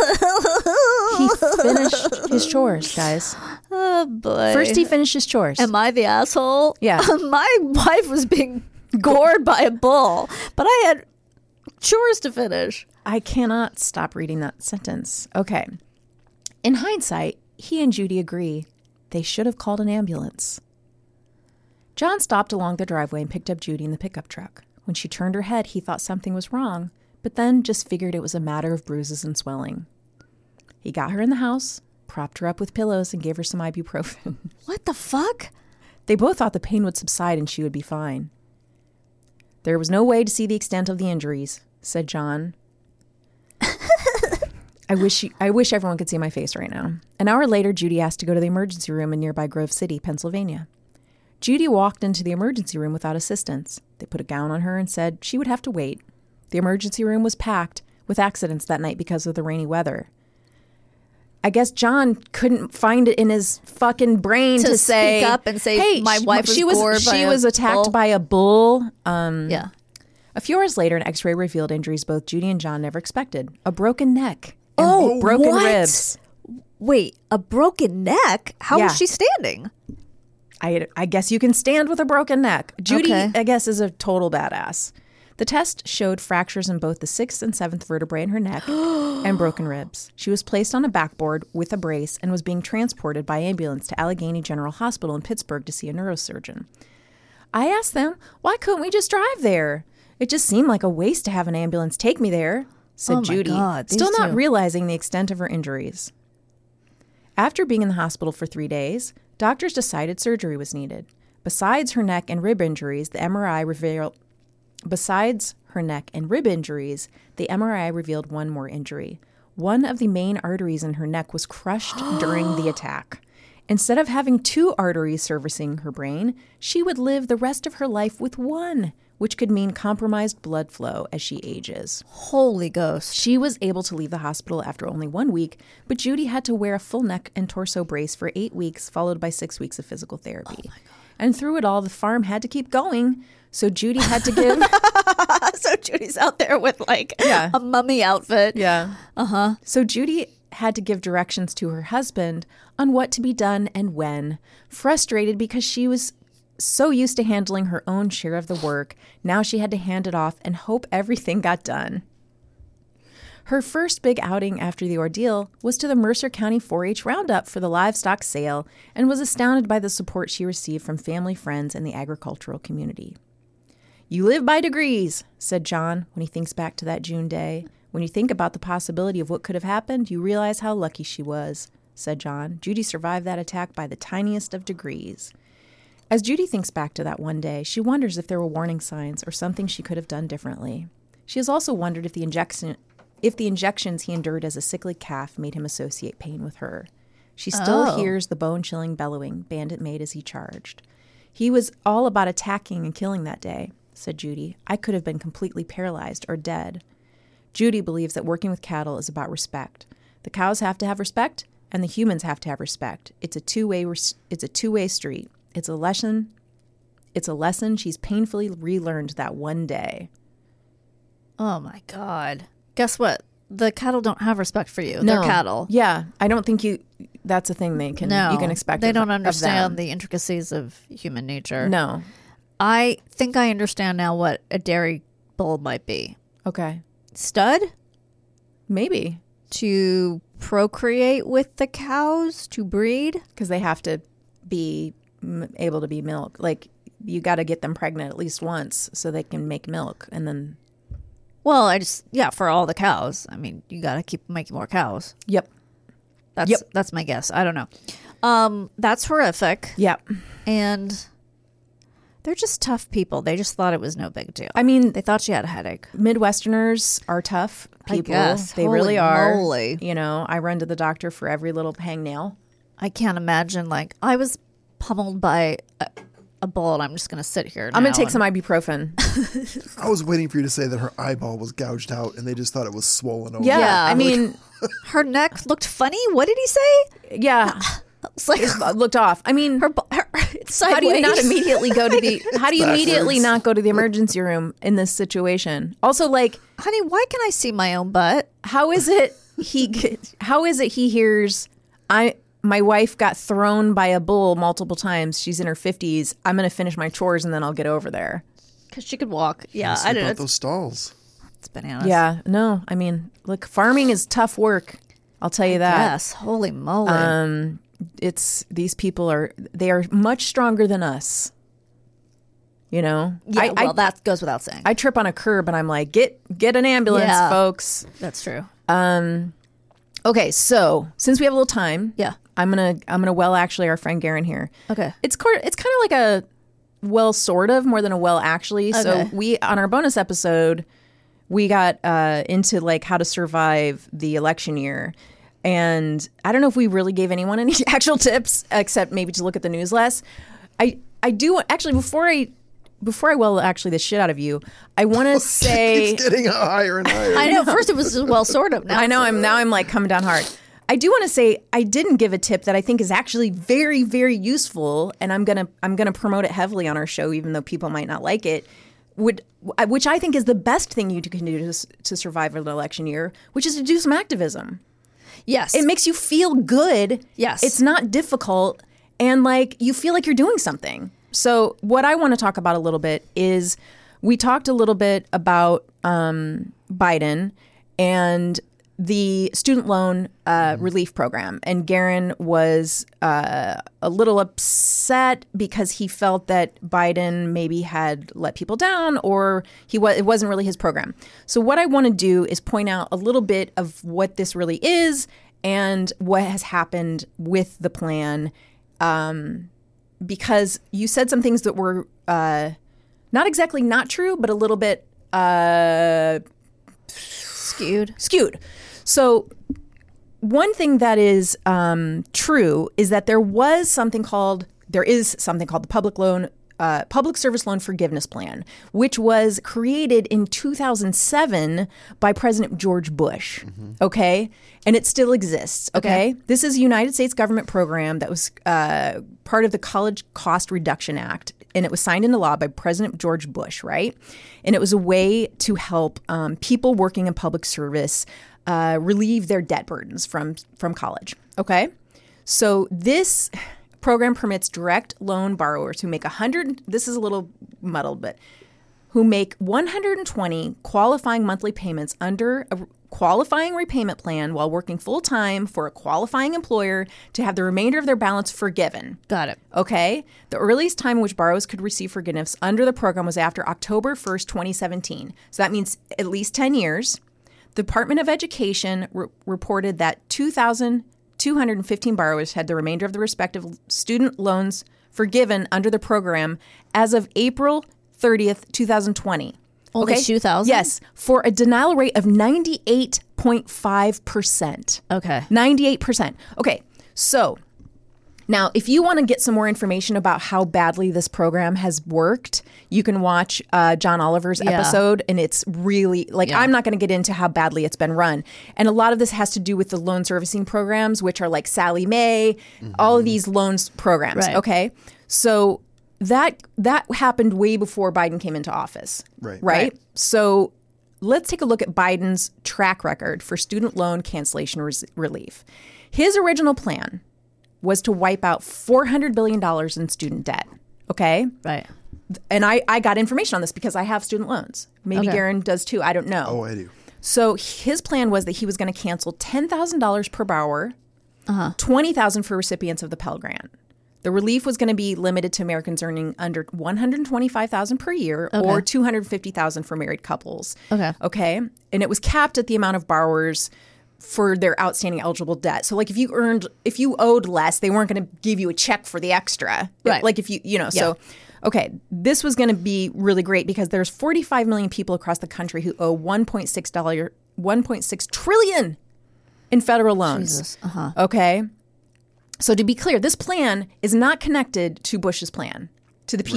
his chores, guys. Oh, boy. First, he finished his chores. Am I the asshole? Yeah. My wife was being gored by a bull, but I had chores to finish. I cannot stop reading that sentence. Okay. In hindsight, he and Judy agree they should have called an ambulance. John stopped along the driveway and picked up Judy in the pickup truck. When she turned her head, he thought something was wrong, but then just figured it was a matter of bruises and swelling. He got her in the house, propped her up with pillows, and gave her some ibuprofen. What the fuck? They both thought the pain would subside and she would be fine. There was no way to see the extent of the injuries, said John. I wish everyone could see my face right now. An hour later, Judy asked to go to the emergency room in nearby Grove City, Pennsylvania. Judy walked into the emergency room without assistance. They put a gown on her and said she would have to wait. The emergency room was packed with accidents that night because of the rainy weather. I guess John couldn't find it in his fucking brain to say, speak up and say, hey, my wife was gored by she a was attacked bull. by a bull. Yeah. A few hours later, an x-ray revealed injuries both Judy and John never expected. A broken neck. Oh, broken what? ribs. Wait, a broken neck? How was she standing? I guess you can stand with a broken neck. Judy, Okay. I guess, is a total badass. The test showed fractures in both the 6th and 7th vertebrae in her neck and broken ribs. She was placed on a backboard with a brace and was being transported by ambulance to Allegheny General Hospital in Pittsburgh to see a neurosurgeon. I asked them, why couldn't we just drive there? It just seemed like a waste to have an ambulance take me there, said Oh my Judy, God, these still not two. realizing the extent of her injuries. After being in the hospital for 3 days, doctors decided surgery was needed. Besides her neck and rib injuries, the MRI revealed one more injury. One of the main arteries in her neck was crushed during the attack. Instead of having 2 arteries servicing her brain, she would live the rest of her life with one, which could mean compromised blood flow as she ages. Holy ghost. She was able to leave the hospital after only 1 week, but Judy had to wear a full neck and torso brace for 8 weeks, followed by 6 weeks of physical therapy. And through it all, the farm had to keep going, so Judy had to give... So Judy's out there with like a mummy outfit. Yeah. Uh-huh. So Judy had to give directions to her husband on what to be done and when. Frustrated because she was so used to handling her own share of the work, now she had to hand it off and hope everything got done. Her first big outing after the ordeal was to the Mercer County 4-H Roundup for the livestock sale and was astounded by the support she received from family, friends, and the agricultural community. You live by degrees, said John when he thinks back to that June day. When you think about the possibility of what could have happened, you realize how lucky she was, said John. Judy survived that attack by the tiniest of degrees. As Judy thinks back to that one day, she wonders if there were warning signs or something she could have done differently. She has also wondered if the injections he endured as a sickly calf made him associate pain with her. She still hears the bone-chilling bellowing Bandit made as he charged. He was all about attacking and killing that day, said Judy. I could have been completely paralyzed or dead. Judy believes that working with cattle is about respect. The cows have to have respect, and the humans have to have respect. It's a two-way street. It's a lesson she's painfully relearned that one day. Oh my God. Guess what? The cattle don't have respect for you. No. They're cattle. Yeah, I don't think that's a thing you can expect. They of- don't of understand them. the intricacies of human nature. No. I think I understand now what a dairy bull might be. Okay. Stud? Maybe. to procreate with the cows to breed? Because they have to be able to be milk. Like, you got to get them pregnant at least once so they can make milk, and then. Well, for all the cows. I mean, you got to keep making more cows. Yep. That's my guess. I don't know. That's horrific. Yep. And they're just tough people. They just thought it was no big deal. I mean, they thought she had a headache. Midwesterners are tough people. I guess. They Holy really are. moly. You know, I run to the doctor for every little hangnail. I can't imagine. Like, I was pummeled by a bull, and I'm just going to sit here. I'm going to take some ibuprofen. I was waiting for you to say that her eyeball was gouged out, and they just thought it was swollen over. Yeah, I mean, her neck looked funny. What did he say? Yeah. It's like, it looked off. I mean, it's sideways. How do you not immediately go to the? How do you immediately not go to the emergency room in this situation? Also, like, honey, why can I see my own butt? How is it he hears my wife got thrown by a bull multiple times. She's in her 50s. I'm going to finish my chores and then I'll get over there. Because she could walk. Yeah, I don't know. Those stalls. It's bananas. Yeah, no. I mean, look, farming is tough work. I'll tell you that. Yes, holy moly. It's these people are much stronger than us. You know? Yeah, that goes without saying. I trip on a curb and I'm like, get an ambulance, folks. That's true. Okay, so since we have a little time, yeah, I'm gonna actually our friend Garen here. Okay, it's kind of like a sort of more than a actually. Okay. So we on our bonus episode, we got into like how to survive the election year, and I don't know if we really gave anyone any actual tips except maybe to look at the news less. I do actually before I actually the shit out of you, I want to say it's getting higher and higher. I know. First it was just sort of. Now I know. I'm like coming down hard. I do want to say I didn't give a tip that I think is actually very, very useful, and I'm gonna promote it heavily on our show, even though people might not like it. Which I think is the best thing you can do to survive an election year, which is to do some activism. Yes, it makes you feel good. Yes, it's not difficult, and like you feel like you're doing something. So what I want to talk about a little bit is we talked a little bit about Biden and the student loan relief program. And Garen was a little upset because he felt that Biden maybe had let people down or it wasn't really his program. So what I want to do is point out a little bit of what this really is and what has happened with the plan. Because you said some things that were not exactly not true, but a little bit skewed. So one thing that is true is that there is something called the Public Service Loan Forgiveness Plan, which was created in 2007 by President George Bush. Mm-hmm. Okay, and it still exists. Okay, this is a United States government program that was part of the College Cost Reduction Act, and it was signed into law by President George Bush. Right, and it was a way to help people working in public service relieve their debt burdens from college. Okay, so this program permits direct loan borrowers who make this is a little muddled, but who make 120 qualifying monthly payments under a qualifying repayment plan while working full-time for a qualifying employer to have the remainder of their balance forgiven. Got it. Okay. The earliest time in which borrowers could receive forgiveness under the program was after October 1st, 2017. So that means at least 10 years. The Department of Education reported that 2,215 borrowers had the remainder of the respective student loans forgiven under the program as of April 30th, 2020. Only 2,000? Yes, for a denial rate of 98.5%. Okay. 98%. Okay, so now if you want to get some more information about how badly this program has worked, you can watch John Oliver's episode, and it's really, I'm not going to get into how badly it's been run. And a lot of this has to do with the loan servicing programs, which are like Sallie Mae, all of these loans programs, okay? So that happened way before Biden came into office, right? So let's take a look at Biden's track record for student loan cancellation relief. His original plan was to wipe out $400 billion in student debt, okay? Right. And I got information on this because I have student loans. Maybe Garen does too. I don't know. Oh, I do. So his plan was that he was going to cancel $10,000 per borrower, $20,000 for recipients of the Pell Grant. The relief was going to be limited to Americans earning under $125,000 per year or $250,000 for married couples. Okay. And it was capped at the amount of borrowers for their outstanding eligible debt. So like if you owed less, they weren't going to give you a check for the extra. Right. Like if so okay, this was going to be really great because there's 45 million people across the country who owe $1.6 trillion in federal loans. Jesus. Okay. So to be clear, this plan is not connected to Bush's plan, to the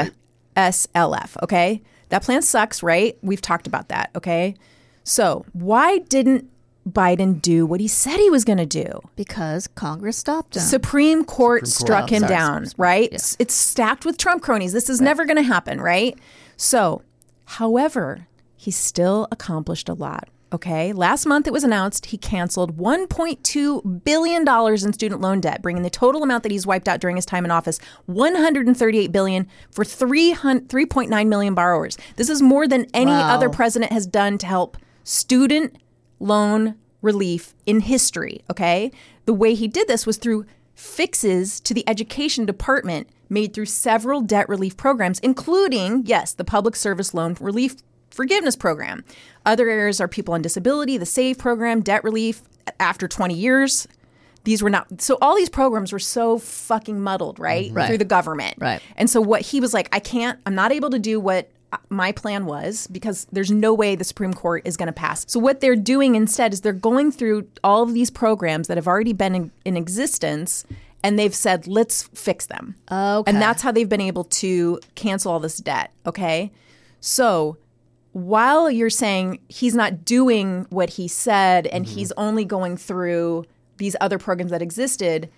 PSLF, okay? That plan sucks, right? We've talked about that, okay? So why didn't Biden do what he said he was going to do? Because Congress stopped him. Supreme Court struck him down, right? Yeah. It's stacked with Trump cronies. This is never going to happen, right? So, however, he still accomplished a lot. Okay. Last month, it was announced he canceled $1.2 billion in student loan debt, bringing the total amount that he's wiped out during his time in office $138 billion for 3.9 million borrowers. This is more than any other president has done to help student loan relief in history. Okay. The way he did this was through fixes to the education department made through several debt relief programs, including, yes, the Public Service Loan Relief Forgiveness Program. Other areas are people on disability, the SAVE program, debt relief after 20 years. These were not, so all these programs were so fucking muddled, right? Through the government. Right. And so what he was like, I'm not able to do what my plan was because there's no way the Supreme Court is going to pass. So what they're doing instead is they're going through all of these programs that have already been in existence and they've said, let's fix them. Okay. And that's how they've been able to cancel all this debt. Okay. So while you're saying he's not doing what he said and he's only going through these other programs that existed,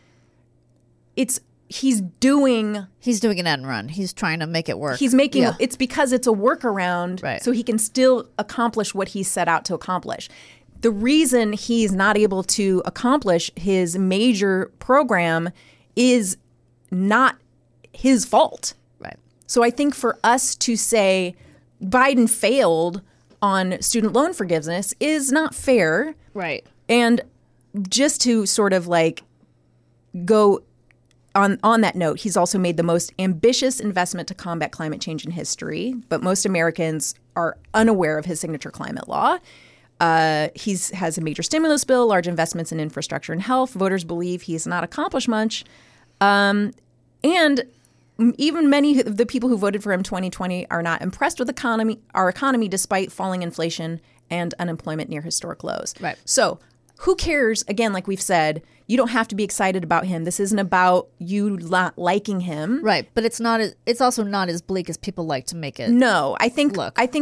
he's doing an end run. He's trying to make it work. He's making it's because it's a workaround, right, so he can still accomplish what he set out to accomplish. The reason he's not able to accomplish his major program is not his fault. Right. So I think for us to say Biden failed on student loan forgiveness is not fair. Right. And just to sort of like go on that note, he's also made the most ambitious investment to combat climate change in history, but most Americans are unaware of his signature climate law. He has a major stimulus bill, large investments in infrastructure and health. Voters believe he's not accomplished much. And even many of the people who voted for him 2020 are not impressed with our economy despite falling inflation and unemployment near historic lows. Right. So who cares? Again, like we've said, you don't have to be excited about him. This isn't about you not liking him. Right. But it's also not as bleak as people like to make it. No, I think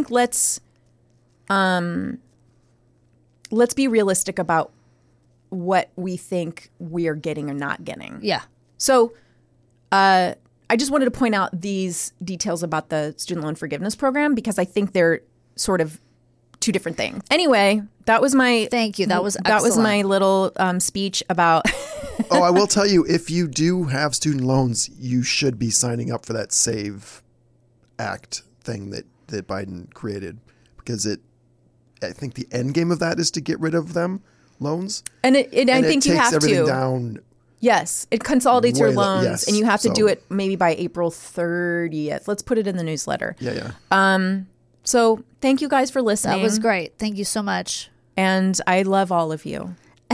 let's be realistic about what we think we are getting or not getting. Yeah. So I just wanted to point out these details about the student loan forgiveness program because I think they're sort of two different things. Anyway, that was my thank you. That was my little speech about. Oh, I will tell you, if you do have student loans, you should be signing up for that SAVE Act thing that Biden created because I think the end game of that is to get rid of them loans, and I think you have to takes everything down. Yes, it consolidates your loans, yes, and you have to do it maybe by April 30th. Let's put it in the newsletter. Yeah. So thank you guys for listening. That was great. Thank you so much. And I love all of you.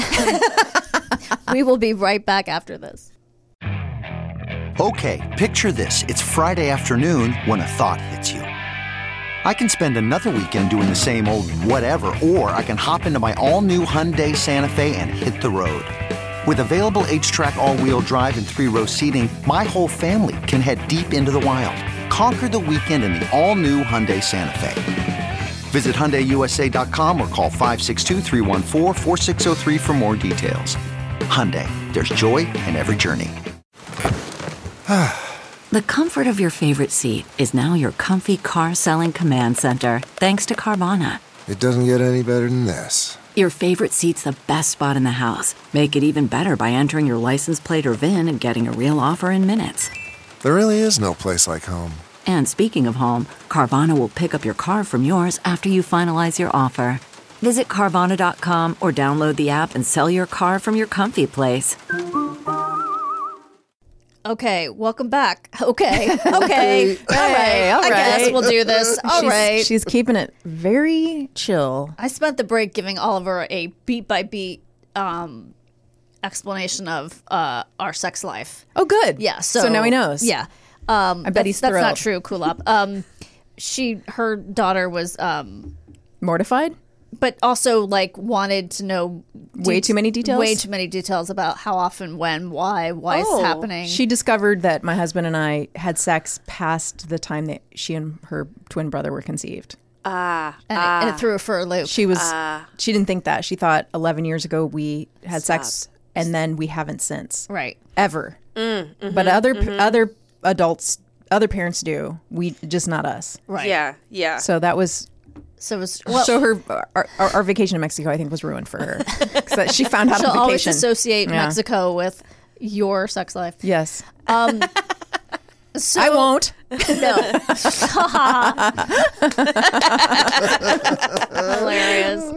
We will be right back after this. Okay, picture this. It's Friday afternoon when a thought hits you. I can spend another weekend doing the same old whatever, or I can hop into my all-new Hyundai Santa Fe and hit the road. With available H-Track all-wheel drive and 3-row seating, my whole family can head deep into the wild. Conquer the weekend in the all-new Hyundai Santa Fe. Visit HyundaiUSA.com or call 562-314-4603 for more details. Hyundai, there's joy in every journey. The comfort of your favorite seat is now your comfy car selling command center, thanks to Carvana. It doesn't get any better than this. Your favorite seat's the best spot in the house. Make it even better by entering your license plate or VIN and getting a real offer in minutes. There really is no place like home. And speaking of home, Carvana will pick up your car from yours after you finalize your offer. Visit Carvana.com or download the app and sell your car from your comfy place. Okay, welcome back. Okay. All right. I guess we'll do this. All right. She's keeping it very chill. I spent the break giving Oliver a beat by beat explanation of our sex life. Oh, good. Yeah. So now he knows. Yeah. I bet he's That's thrilled. not true, Kulop. Her daughter was Mortified? but also like wanted to know Way too many details? Way too many details about how often, when, why it's happening. She discovered that my husband and I had sex past the time that she and her twin brother were conceived. And it threw her for a loop. She didn't think that. She thought 11 years ago we had sex and then we haven't since. Right. Ever. But other adults, other parents do. We just not us. Right. Yeah. So that was So it was our vacation in Mexico, I think, was ruined for her. 'Cause she found out she'll on always vacation. associate Mexico with your sex life. Yes. So, I won't. No. Hilarious.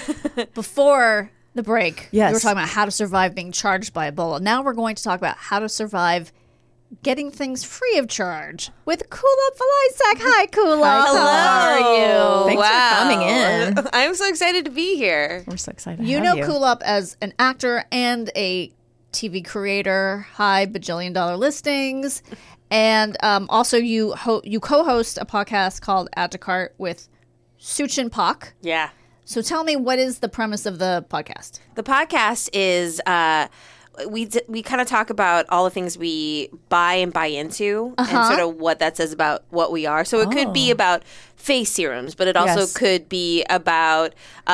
Before the break, we were talking about how to survive being charged by Ebola. Now we're going to talk about how to survive getting things free of charge with Kulop Valisak. Hi, Kulop. How are you? Thanks for coming in. I'm so excited to be here. We're so excited. You know Kulop as an actor and a TV creator, high bajillion dollar listings. And also you co-host a podcast called Add to Cart with Suchin Pak. Yeah. So tell me, what is the premise of the podcast? The podcast is we kind of talk about all the things we buy and buy into and sort of what that says about what we are. So it could be about face serums, but it also could be about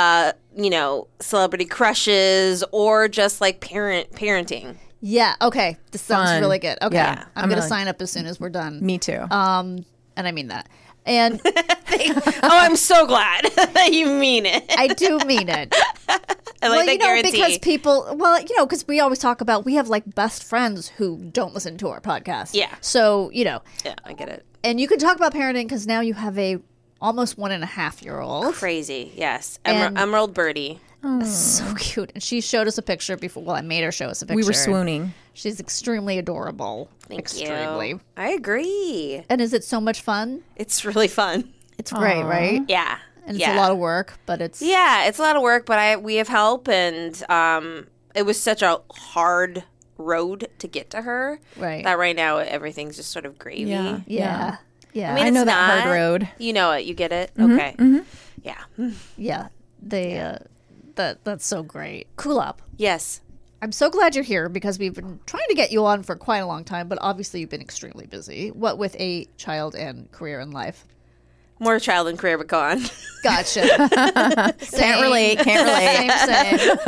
celebrity crushes or just like parenting. Yeah. Okay. This sounds Fun. really good. Okay. Yeah. I'm going to sign up as soon as we're done. Me too. And I mean that. And I'm so glad that you mean it. I do mean it. I like that guarantee. Because because we always talk about, we have like best friends who don't listen to our podcast. Yeah. So, Yeah, I get it. and you can talk about parenting because now you have a almost 1.5-year-old. Crazy, yes. And- Emerald Birdie. So cute. And she showed us a picture before. Well, I made her show us a picture. we were swooning. She's extremely adorable. Thank extremely. you. I agree. And is it so much fun? It's really fun. It's great, right? Yeah. And it's a lot of work, but it's... Yeah, it's a lot of work, but we have help, and it was such a hard road to get to her. Right. That right now everything's just sort of gravy. Yeah. Yeah. Yeah. I mean, I know it's that hard not. road. You know it. You get it? Okay. Yeah. Yeah. They... That's so great. Kulop. Yes. I'm so glad you're here because we've been trying to get you on for quite a long time, but obviously you've been extremely busy. What with a child and career in life? More child and career, but go on. Gotcha. Can't relate. Same.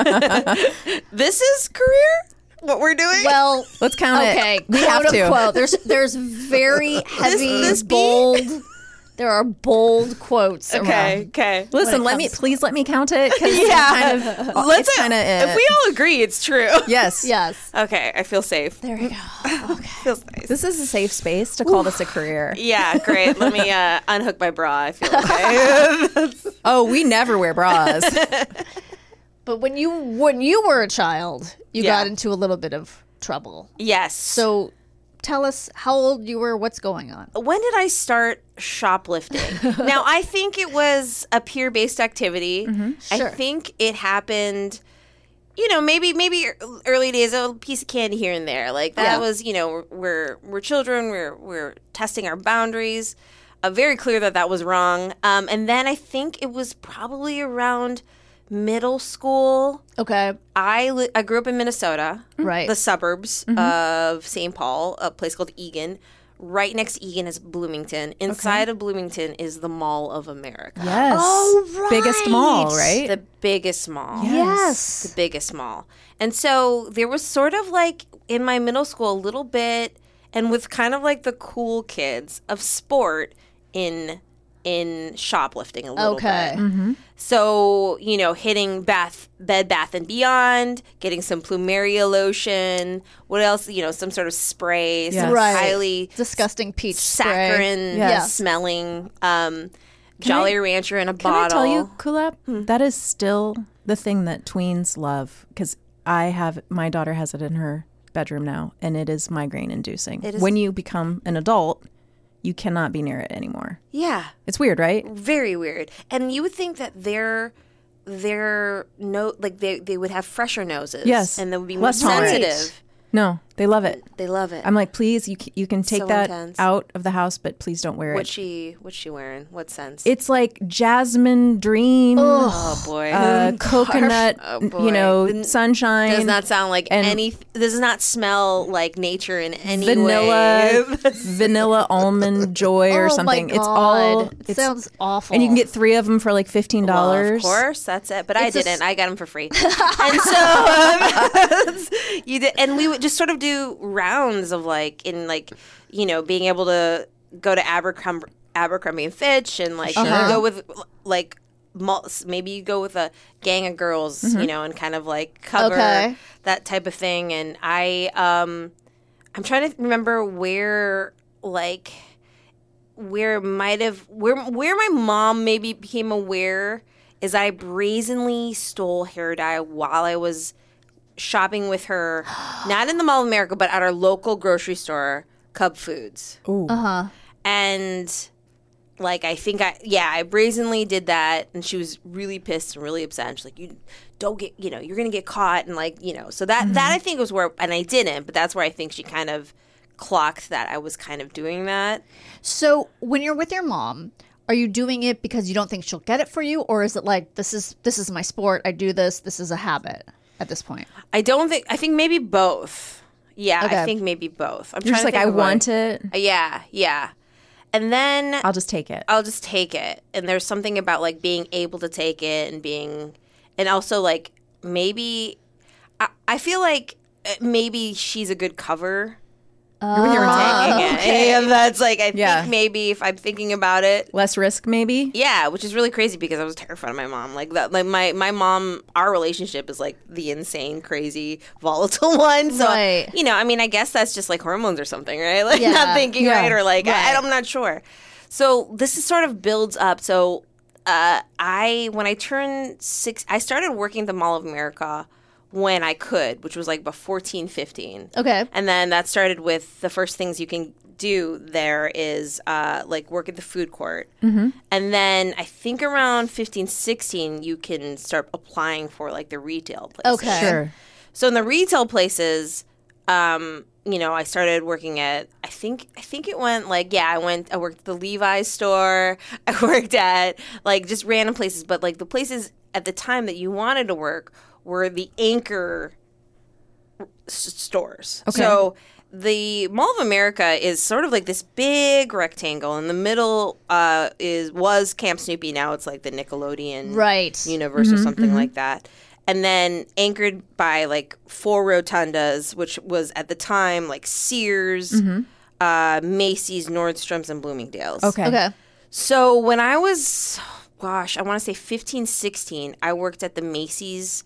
This is career? What we're doing? Well, Let's count okay. it. We have to. Quote. There's very heavy, this beat? bold. There are bold quotes. around. Okay. Listen, let me count it. 'Cause Yeah. it's kind of, Let's. it's kind of if we all agree, it's true. yes. Yes. Okay, I feel safe. There you go. Okay. Feels nice. This is a safe space to call this a career. Yeah, great. Let me unhook my bra. I feel okay. Oh, we never wear bras. But when you were a child, you got into a little bit of trouble. Yes. So tell us how old you were, what's going on? When did I start shoplifting? Now, I think it was a peer-based activity. Sure. I think it happened, maybe early days, a piece of candy here and there. Like that was, we're children, we're testing our boundaries. Very clear that was wrong. And then I think it was probably around middle school. Okay. I grew up in Minnesota, Right. the suburbs of St. Paul, a place called Eagan. Right next to Eagan is Bloomington. Inside of Bloomington is the Mall of America. Yes. Oh, right. Biggest mall, right? The biggest mall. Yes. The biggest mall. And so there was sort of like in my middle school a little bit, and with kind of like the cool kids of sport in shoplifting a little bit. So, hitting Bed Bath & Beyond, getting some Plumeria lotion, what else, some sort of spray, some Right. highly Disgusting peach spray. saccharine Yes. smelling Jolly Rancher in a Can bottle. I tell you, Kulap, that is still the thing that tweens love, because my daughter has it in her bedroom now, and it is migraine inducing. When you become an adult, you cannot be near it anymore. Yeah. It's weird, right? Very weird. And you would think that their they would have fresher noses. Yes. And they would be more Less tolerant. sensitive. No, they love it. They love it. I'm like, please, you can take So that intense. out of the house, but please don't wear What's it. she wearing? What sense? It's like jasmine dream, oh boy. coconut, Oh, boy. sunshine. Does not sound like and any. Does not smell like nature in any vanilla, way. vanilla almond joy or Oh my something. It's God. all. It sounds awful. And you can get 3 of them for like $15. Well, of course, that's it. But I didn't. I got them for free. And so you did, and we would just sort of do rounds of being able to go to Abercrombie and Fitch and you go with maybe you go with a gang of girls, and kind of cover that type of thing. And I'm trying to remember where my mom maybe became aware is I brazenly stole hair dye while I was shopping with her, not in the Mall of America, but at our local grocery store, Cub Foods. Ooh. And I brazenly did that, and she was really pissed and really upset. And she's like, "You don't get, you're gonna get caught," and so that I think was where, and I didn't, but that's where I think she kind of clocked that I was kind of doing that. So when you're with your mom, are you doing it because you don't think she'll get it for you, or is it like this is my sport? I do this. This is a habit at this point. I think maybe both. Yeah, Okay. I think maybe both. I'm You're just trying like, to think I of want it. Yeah. And then I'll just take it. I'll just take it. And there's something about being able to take it and also maybe I feel like maybe she's a good cover. With your mom. Taking it. And that's I think maybe if I'm thinking about it. Less risk, maybe? Yeah, which is really crazy because I was terrified of my mom. My mom, our relationship is the insane, crazy, volatile one. So, Right. I guess that's just hormones or something, right? Yeah. Not thinking Yeah. right or I'm not sure. So this is sort of builds up. So when I turned 6, I started working at the Mall of America when I could, which was about 14, 15. Okay. And then that started with the first things you can do there is work at the food court. Mm-hmm. And then I think around 15, 16, you can start applying for the retail places. Okay. Sure. So in the retail places, I started working at, I think it went I worked at the Levi's store. I worked at just random places, but the places at the time that you wanted to work were the anchor stores. Okay. So the Mall of America is sort of this big rectangle. In the middle was Camp Snoopy. Now it's the Nickelodeon Right. universe or something like that. And then anchored by 4 rotundas, which was at the time Sears, Macy's, Nordstrom's, and Bloomingdale's. Okay. So when I was, I want to say 15, 16, I worked at the Macy's.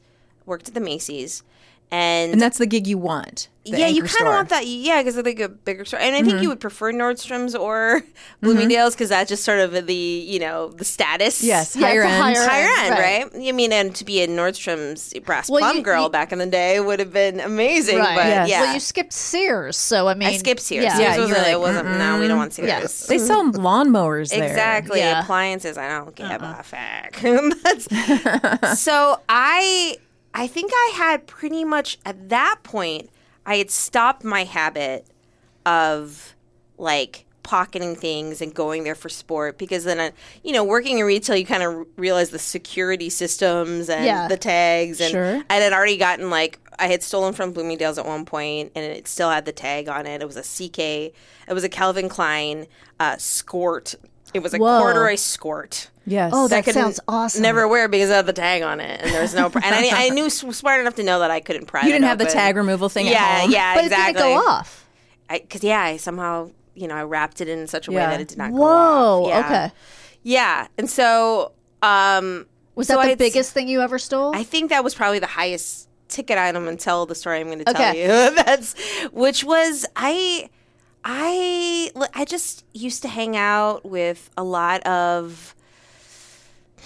And that's the gig you want. The yeah, you anchor kind of store. want that. Yeah, because they're a bigger store. And I think you would prefer Nordstrom's or Bloomingdale's because that's just sort of the, the status. Yes, Yeah, higher it's a end. higher Higher end, Right. right? And to be a Nordstrom's brass Well, plum you- girl you- back in the day would have been amazing. Right. But Yes. yeah. Well, you skipped Sears, so I skipped Sears. Yeah, Yeah, Sears you're it wasn't. No, we don't want Sears. Yes. They sell lawnmowers there. Exactly. Yeah. Appliances. I don't give a fuck. So I think I had pretty much at that point I had stopped my habit of pocketing things and going there for sport because then working in retail you kind of realize the security systems and the tags and Sure. I had already gotten I had stolen from Bloomingdale's at one point and it still had the tag on it. It was a CK. It was a Calvin Klein skort. It was a Whoa. corduroy skort. Yes. Oh, That I that could sounds awesome. Never wear because it had the tag on it, and there was no. And I knew smart enough to know that I couldn't pry. You didn't it have the open. tag removal thing Yeah, at home. yeah, But exactly. it didn't go off. Because I somehow I wrapped it in such a way Yeah. that it did not go Whoa. off. Yeah. Okay. Yeah, and so Was that the biggest thing you ever stole? I think that was probably the highest ticket item until the story I'm going to tell Okay. you. Which was I just used to hang out with a lot of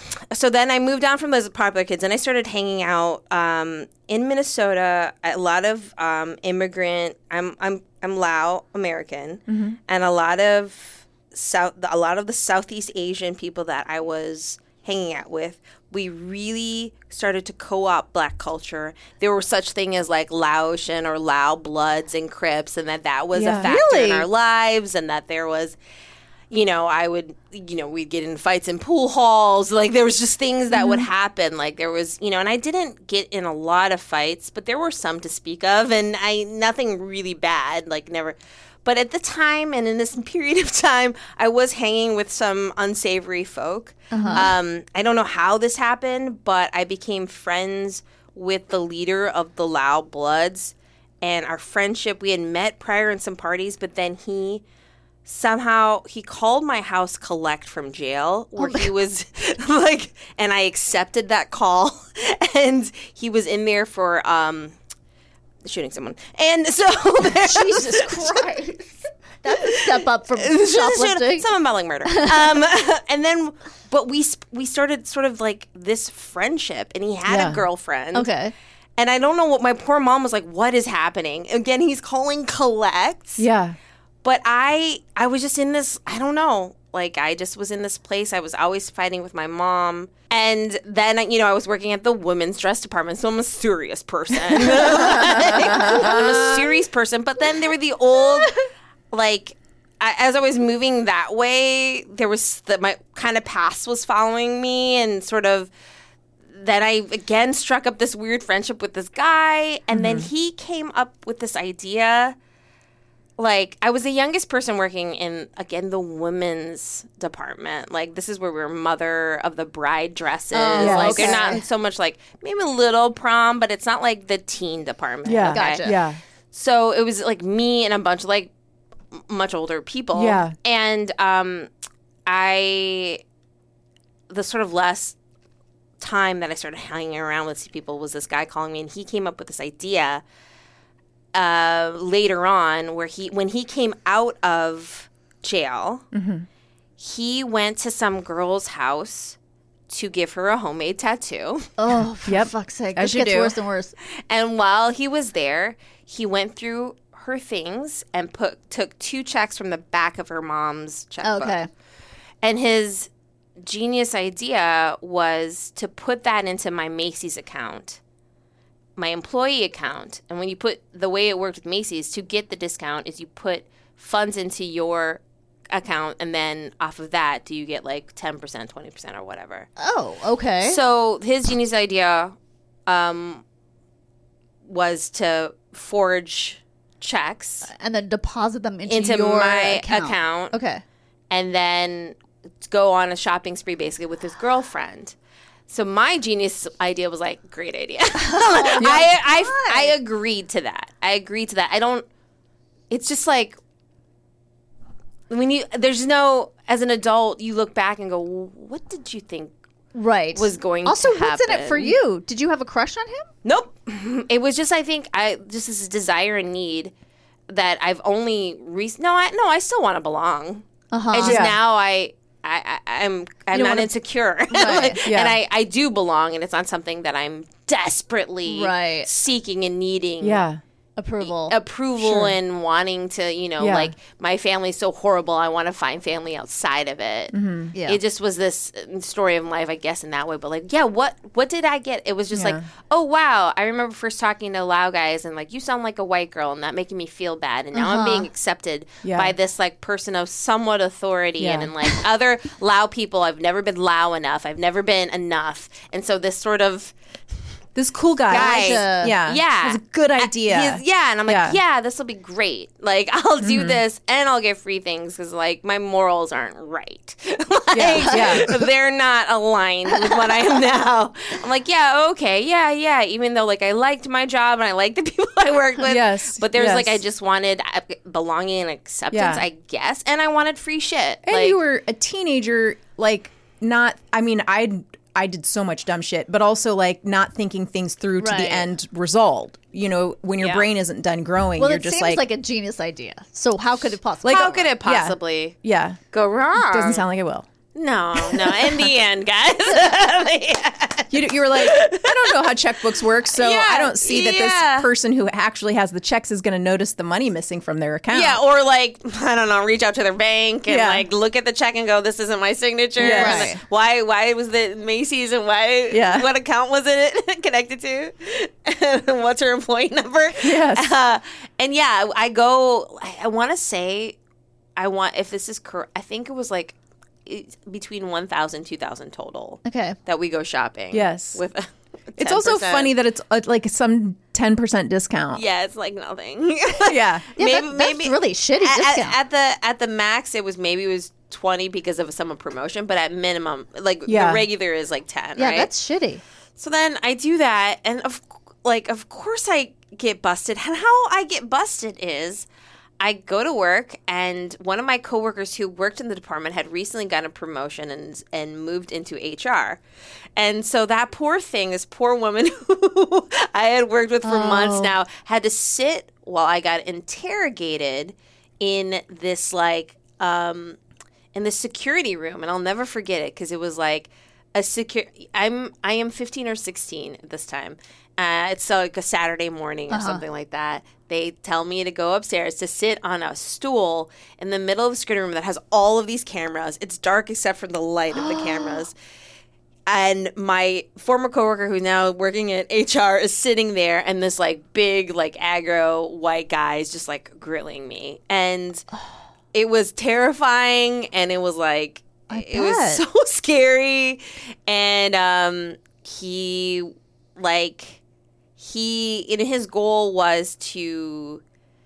so then I moved down from those popular kids, and I started hanging out in Minnesota. A lot of immigrant. I'm Lao American, and a lot of the Southeast Asian people that I was hanging out with. We really started to co-opt Black culture. There were such thing as like Laotian or Lao Bloods and Crips, and that was a factor in our lives, and that there was. We'd get in fights in pool halls. Like, there was just things that would happen. Like, there was, and I didn't get in a lot of fights, but there were some to speak of, and nothing really bad, like, never. But at the time, and in this period of time, I was hanging with some unsavory folk. I don't know how this happened, but I became friends with the leader of the Lao Bloods, and our friendship, we had met prior in some parties, but then he called my house collect from jail, where he was like, and I accepted that call, and he was in there for shooting someone, and so Jesus Christ, that's a step up from shoplifting. Someone about like murder, and then but we started sort of like this friendship, and he had a girlfriend, okay. And I don't know what, my poor mom was like, what is happening? Again, he's calling collect. Yeah. But I was just in this, I don't know, like I just was in this place. I was always fighting with my mom. And then, I was working at the women's dress department, so I'm a serious person. I'm a serious person. But then there were the old, like, as I was moving that way, there was my kind of past was following me, and sort of, then I again struck up this weird friendship with this guy. And then he came up with this idea. Like, I was the youngest person working in, again, the women's department. Like, this is where we were mother of the bride dresses. They're not so much like, maybe a little prom, but it's not like the teen department. Yeah, okay? Gotcha. Yeah. So it was like me and a bunch of like much older people. Yeah. And the sort of less time that I started hanging around with these people was this guy calling me, and he came up with this idea later on, where when he came out of jail, he went to some girl's house to give her a homemade tattoo. Oh, for fuck's sake. As This you gets do. worse and worse. And while he was there, he went through her things and took 2 checks from the back of her mom's checkbook. Okay. And his genius idea was to put that into my Macy's account, my employee account. And when you put, the way it worked with Macy's to get the discount is you put funds into your account, and then off of that, do you get like 10%, 20% or whatever. Oh, okay. So his genius idea was to forge checks and then deposit them into your my account. Okay. and then go on a shopping spree basically with his girlfriend. So my genius idea was like, great idea. I agreed to that. It's just like, as an adult, you look back and go, what did you think Right. was going also, to happen? what's in it for you? Did you have a crush on him? Nope. It was just, I think, just this desire and need that I've only I still want to belong. It's just now I'm not insecure. Right. And I do belong, and it's not something that I'm desperately seeking and needing. Yeah. Approval. Sure. And wanting to, like, my family's so horrible, I want to find family outside of it. Mm-hmm. Yeah. It just was this story of life, I guess, in that way. But like, what did I get? It was just like, oh, wow. I remember first talking to Lao guys and like, you sound like a white girl, and that making me feel bad. And now I'm being accepted by this like person of somewhat authority. And in like other Lao people, I've never been Lao enough. I've never been enough. And so this sort of... This cool guy. Yeah. It was a good idea. And I'm like, this will be great. Like, I'll do this, and I'll get free things because, like, my morals aren't right. They're not aligned with what I am now. I'm like, okay. Even though, like, I liked my job and I liked the people I worked with. Yes. But there's, like, I just wanted belonging and acceptance, I guess. And I wanted free shit. And like, you were a teenager, like, I did so much dumb shit, but also like not thinking things through to the end result. You know, when your brain isn't done growing, well, you're it just seems like a genius idea. So how could it possibly? How could it possibly go wrong? Doesn't sound like it will. No. In the end, guys. You were like, I don't know how checkbooks work, so Yeah, I don't see that this person who actually has the checks is going to notice the money missing from their account. Yeah, or like, I don't know, reach out to their bank and Yeah. like look at the check and go, this isn't my signature. Yes. And why was the Macy's and what account was it connected to? And what's her employee number? Yes. And yeah, I want to say, if this is correct, I think it was like between 1,000, 2,000 total. Okay. That we go shopping. Yes. With It's also funny that it's like some 10% discount. Yeah, it's like nothing. Yeah. That's really shitty discount. At the max, it was 20 because of some promotion, but at minimum, like the regular is like 10. Yeah, right? that's shitty. So then I do that, and of course I get busted. And how I get busted is I go to work, and one of my coworkers who worked in the department had recently gotten a promotion and moved into HR. And so that poor thing, this poor woman who I had worked with for months now, had to sit while I got interrogated in this in this security room. And I'll never forget it because it was like I am 15 or 16 at this time. It's like a Saturday morning or something like that. They tell me to go upstairs to sit on a stool in the middle of the security room that has all of these cameras. It's dark except for the light of the cameras. And my former coworker, who's now working at HR, is sitting there, and this like big, like aggro white guy is just like grilling me, and it was terrifying, and it was like it was so scary, and he his goal was to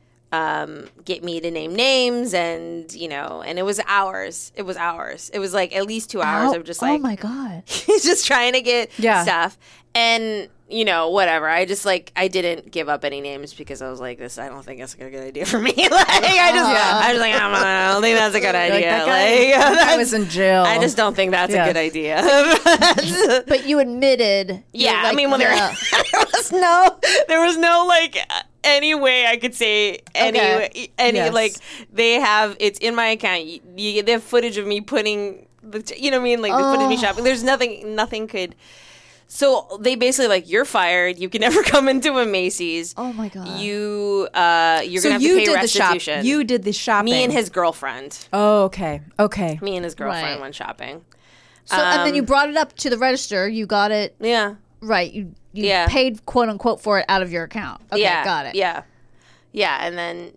get me to name names, and and it was hours. It was like at least 2 hours of just like, oh my God, he's just trying to get stuff. And whatever. I just I didn't give up any names because I was like, I don't think that's a good idea for me. I was like, I don't think that's a good idea. I was in jail. I just don't think that's a good idea. But you admitted, I mean, when there was no any way I could say any they have, it's in my account. They have footage of me putting the footage of me shopping. There's nothing could. So they basically you're fired. You can never come into a Macy's. Oh my God. You're gonna have to pay restitution. You did the shopping. Me and his girlfriend. Oh, okay. Me and his girlfriend went shopping. So and then you brought it up to the register. You got it. Yeah. Right. You paid quote unquote for it out of your account. Okay, got it. Yeah. Yeah. And then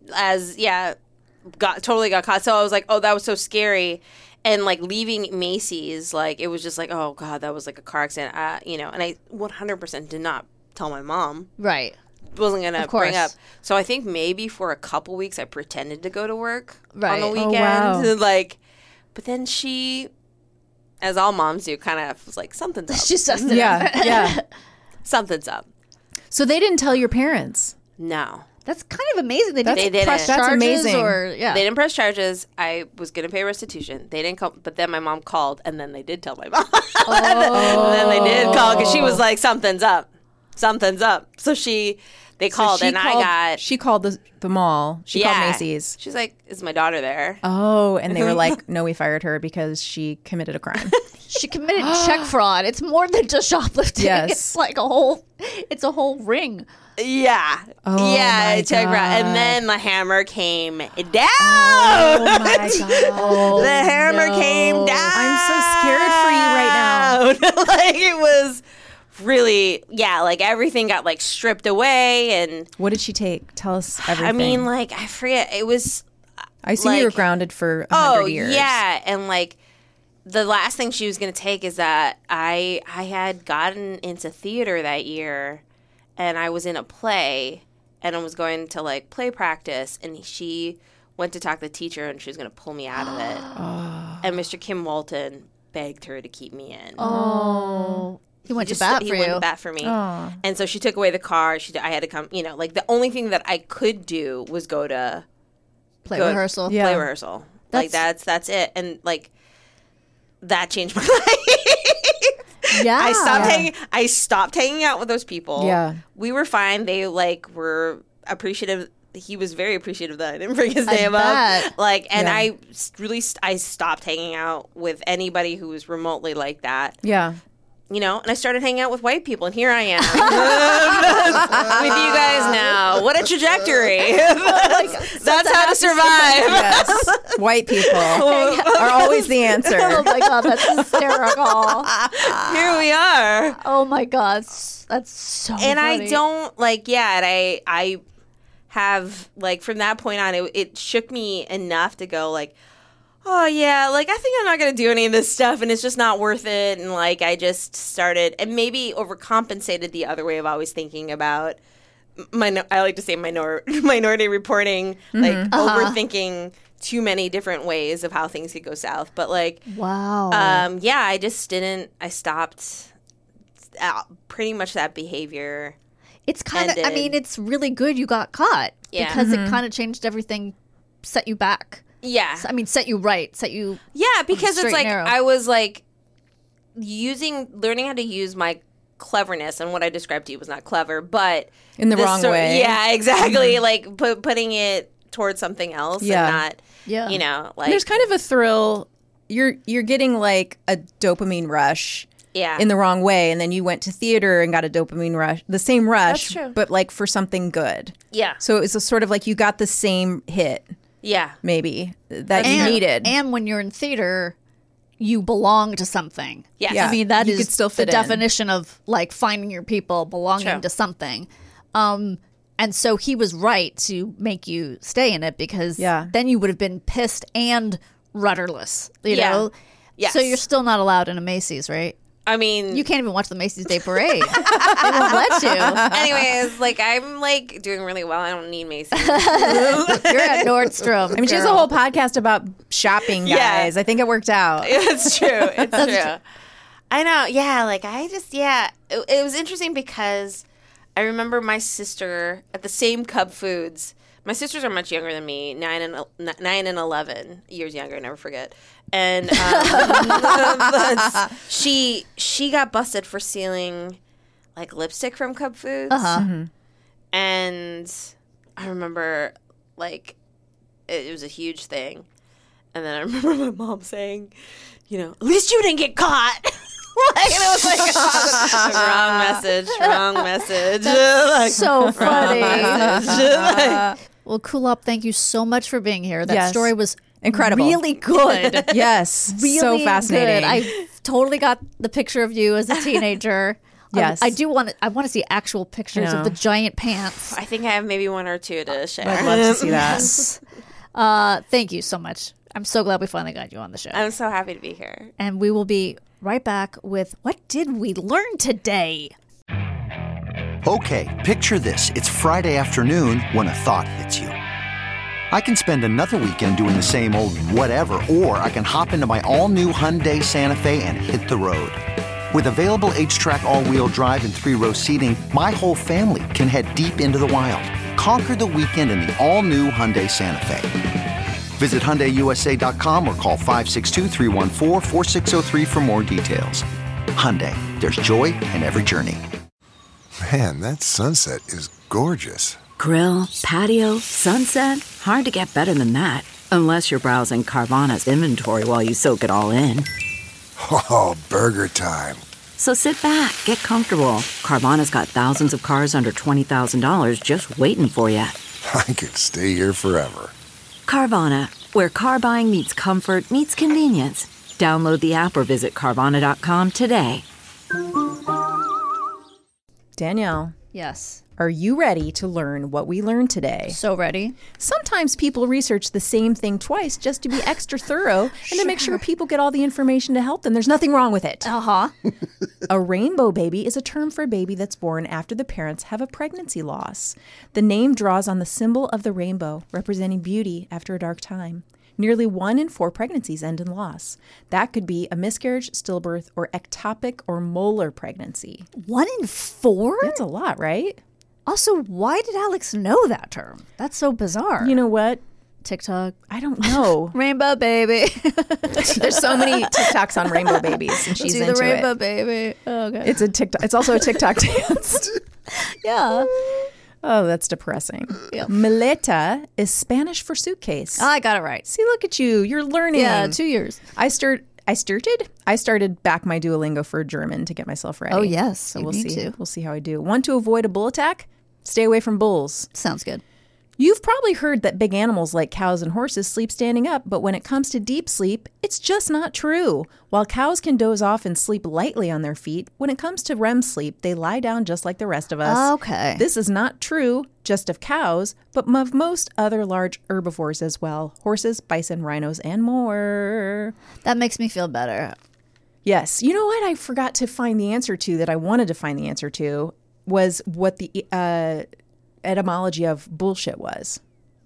totally got caught. So I was like, oh, that was so scary. And leaving Macy's, it was just oh God, that was a car accident, and I 100% did not tell my mom. Right. Wasn't going to bring up. So I think maybe for a couple weeks I pretended to go to work on the weekend. Oh, wow. But then she, as all moms do, kind of was something's up. She sussed it out. Yeah. Something's up. So they didn't tell your parents? No. That's kind of amazing. They didn't press That's charges amazing. They didn't press charges. I was going to pay restitution. They didn't call, but then my mom called, and then they did tell my mom. And then they did call because she was like, something's up. Something's up. So they called, She called the mall. She called Macy's. She's like, is my daughter there? Oh, and they were like, no, we fired her because she committed a crime. She committed check fraud. It's more than just shoplifting. Yes. It's a whole ring. Yeah. Oh, yeah, check God. out. And then the hammer came down. Oh, my God. The hammer came down. I'm so scared for you right now. It was really, everything got, stripped away. And what did she take? Tell us everything. I mean, I forget. It was... I see you were grounded for 100 years. Yeah. And, the last thing she was going to take is that I had gotten into theater that year, and I was in a play, and I was going to play practice, and she went to talk to the teacher, and she was going to pull me out of it. And Mr. Kim Walton begged her to keep me in. Oh. He went to bat for you. He went to bat for me. Oh. And so she took away the car. I had to come, the only thing that I could do was go to play rehearsal. Play rehearsal. That's it. And that changed my life. Yeah. I stopped hanging out with those people. Yeah. We were fine. They were appreciative he was very appreciative that I didn't bring his name up. Like, and I stopped hanging out with anybody who was remotely like that. Yeah. You know, and I started hanging out with white people, and here I am with you guys now. What a trajectory. That's how to survive. Yes. White people are always the answer. Oh my God, that's hysterical. Here we are. Oh my God, that's so And funny. I don't, like, and I have, like, from that point on, it shook me enough to go, like, oh, yeah, like, I think I'm not going to do any of this stuff, and it's just not worth it. And, like, I just started, and maybe overcompensated the other way of always thinking about, I like to say minority reporting, like, overthinking too many different ways of how things could go south. But, like, wow. I stopped pretty much that behavior. It's kind of, I mean, it's really good you got caught. Yeah. Because it kind of changed everything, set you back. Yeah. I mean, set you right, set you. Yeah, because it's like, narrow. I was like learning how to use my cleverness, and what I described to you was not clever, but in the wrong way. Yeah, exactly. Like putting it towards something else and not, you know, like. There's kind of a thrill. You're getting like a dopamine rush. Yeah. In the wrong way, and then you went to theater and got a dopamine rush, the same rush, but like for something good. Yeah. So it was a sort of like you got the same hit. Yeah. Maybe that you needed. And when you're in theater, you belong to something. Yes. Yeah. I mean, that You is could still fit the in. definition of like finding your people, belonging to something. And so he was right to make you stay in it, because then you would have been pissed and rudderless, you know? Yes. So you're still not allowed in a Macy's, right? I mean, You can't even watch the Macy's Day Parade. They won't let you. anyways, like, I'm like doing really well. I don't need Macy's. You're at Nordstrom. I mean, she has a whole podcast about shopping, guys. Yeah. I think it worked out. It's true. It's true. I know. Yeah. Like, it was interesting because I remember my sister at the same Cub Foods. My sisters are much younger than me, 9 and 11 years younger. I never forget. And she got busted for stealing like lipstick from Cub Foods. And I remember, like, it was a huge thing. And then I remember my mom saying, you know, at least you didn't get caught. Like, and it was like, wrong message. Like, so funny. message. Well, Kulap, thank you so much for being here. That story was incredible. Really good. Yes. Really so fascinating. good. I totally got the picture of you as a teenager. Yes. I want to see actual pictures of the giant pants. I think I have maybe one or two to share. I'd love to see that. Thank you so much. I'm so glad we finally got you on the show. I'm so happy to be here. And we will be right back with What Did We Learn Today? Okay, picture this. It's Friday afternoon when a thought hits you. I can spend another weekend doing the same old whatever, or I can hop into my all-new Hyundai Santa Fe and hit the road. With available H-Track all-wheel drive and 3-row seating, my whole family can head deep into the wild. Conquer the weekend in the all-new Hyundai Santa Fe. Visit HyundaiUSA.com or call 562-314-4603 for more details. Hyundai, there's joy in every journey. Man, that sunset is gorgeous. Grill, patio, sunset. Hard to get better than that. Unless you're browsing Carvana's inventory while you soak it all in. Oh, burger time. So sit back, get comfortable. Carvana's got thousands of cars under $20,000 just waiting for you. I could stay here forever. Carvana, where car buying meets comfort meets convenience. Download the app or visit Carvana.com today. Danielle. Yes. Are you ready to learn what we learned today? So ready. Sometimes people research the same thing twice just to be extra thorough and to make sure people get all the information to help them. There's nothing wrong with it. A rainbow baby is a term for a baby that's born after the parents have a pregnancy loss. The name draws on the symbol of the rainbow, representing beauty after a dark time. Nearly 1 in 4 pregnancies end in loss. That could be a miscarriage, stillbirth, or ectopic or molar pregnancy. 1 in 4? That's a lot, right? Also, why did Alex know that term? That's so bizarre. You know what? TikTok. I don't know. Rainbow baby. There's so many TikToks on rainbow babies, and she's into the rainbow it. baby. Oh, okay. It's a TikTok. It's also a TikTok dance. Yeah. Oh, that's depressing. Yep. Maleta is Spanish for suitcase. I got it right. See, look at you. You're learning. Yeah, 2 years. I started back my Duolingo for German to get myself ready. Oh, yes. So you we'll need see. to. We'll see how I do. Want to avoid a bull attack? Stay away from bulls. Sounds good. You've probably heard that big animals like cows and horses sleep standing up, but when it comes to deep sleep, it's just not true. While cows can doze off and sleep lightly on their feet, when it comes to REM sleep, they lie down just like the rest of us. Okay. This is not true just of cows, but of most other large herbivores as well. Horses, bison, rhinos, and more. That makes me feel better. Yes. You know what I forgot to find the answer to that I wanted to find the answer to was what the etymology of bullshit was.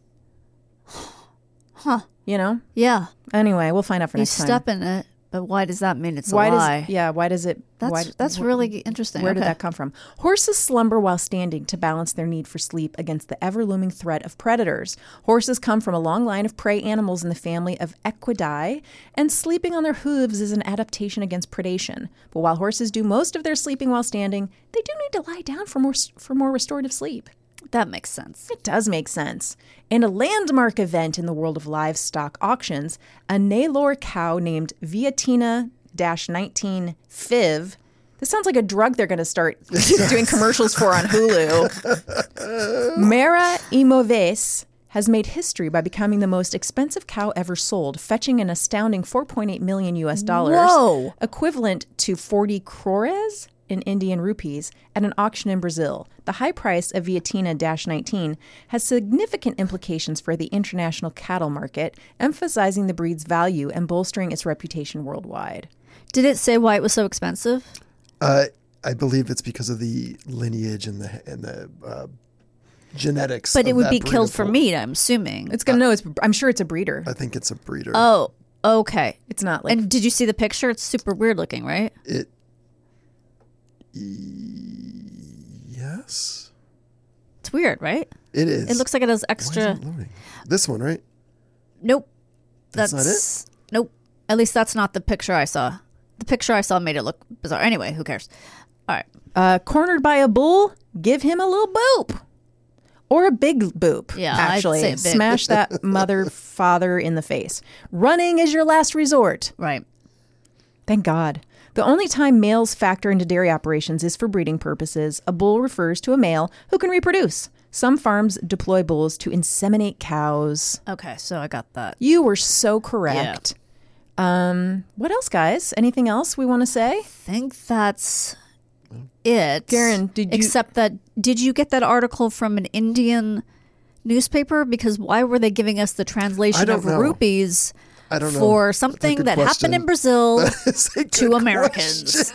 Huh. You know? Yeah. Anyway, we'll find out for You next time. step in it, but why does that mean it's a Why lie? why does it? That's really interesting. Where did Okay. that come from? Horses slumber while standing to balance their need for sleep against the ever-looming threat of predators. Horses come from a long line of prey animals in the family of Equidae, and sleeping on their hooves is an adaptation against predation. But while horses do most of their sleeping while standing, they do need to lie down for more restorative sleep. That makes sense. It does make sense. In a landmark event in the world of livestock auctions, a Naylor cow named Viatina-19 FIV. This sounds like a drug they're going to start doing commercials for on Hulu. Mara Imoves has made history by becoming the most expensive cow ever sold, fetching an astounding $4.8 million US, Whoa. equivalent to 40 crores in Indian rupees, at an auction in Brazil. The high price of Viatina-19 has significant implications for the international cattle market, emphasizing the breed's value and bolstering its reputation worldwide. Did it say why it was so expensive? I believe it's because of the lineage and the genetics. But of it would that be breed killed of for bull. meat, I'm assuming. It's gonna know. I'm sure it's a breeder. I think it's a breeder. Oh, okay. It's not like. And did you see the picture? It's super weird looking, right? Yes. It's weird, right? It is. It looks like it has Why extra. is it loading? This one, right? Nope. That's not it? Nope. At least that's not the picture I saw. The picture I saw made it look bizarre. Anyway, who cares? All right. Cornered by a bull, give him a little boop. Or a big boop, Yeah, actually. I'd say big. Smash that father in the face. Running is your last resort. Right. Thank God. The only time males factor into dairy operations is for breeding purposes. A bull refers to a male who can reproduce. Some farms deploy bulls to inseminate cows. Okay, so I got that. You were so correct. What else, guys? Anything else we want to say? I think that's it. Garen, did you get that article from an Indian newspaper? Because why were they giving us the translation of know. rupees I don't know. for That's a something good that question. happened in Brazil That's a to good Americans?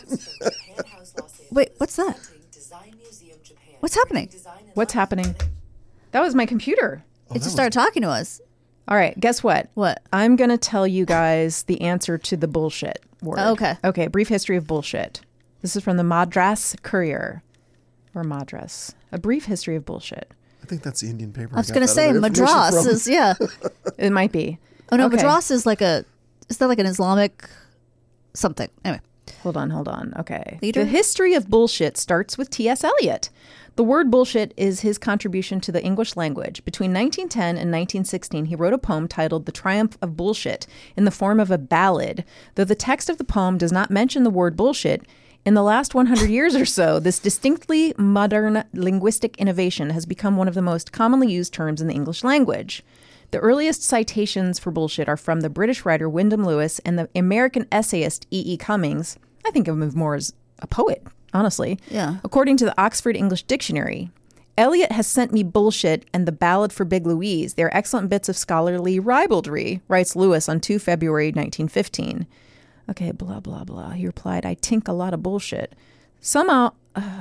Wait, what's that? What's happening? What's happening? That was my computer. It just started talking to us. All right, guess what? What? I'm going to tell you guys the answer to the bullshit word. Okay. Okay, brief history of bullshit. This is from the Madras Courier. Or Madras. A brief history of bullshit. I think that's the Indian paper. I was going to say Madras is, yeah. It might be. Oh, no, Okay. Madras is like is that like an Islamic something? Anyway. Hold on. Okay. Leader? The history of bullshit starts with T.S. Eliot. The word bullshit is his contribution to the English language. Between 1910 and 1916, he wrote a poem titled The Triumph of Bullshit in the form of a ballad. Though the text of the poem does not mention the word bullshit, in the last 100 years or so, this distinctly modern linguistic innovation has become one of the most commonly used terms in the English language. The earliest citations for bullshit are from the British writer Wyndham Lewis and the American essayist E.E. Cummings. I think of him more as a poet, honestly. Yeah. According to the Oxford English Dictionary, Eliot has sent me bullshit and the Ballad for Big Louise. They are excellent bits of scholarly ribaldry, writes Lewis on 2 February 1915. Okay, blah, blah, blah. He replied, I tink a lot of bullshit. Somehow,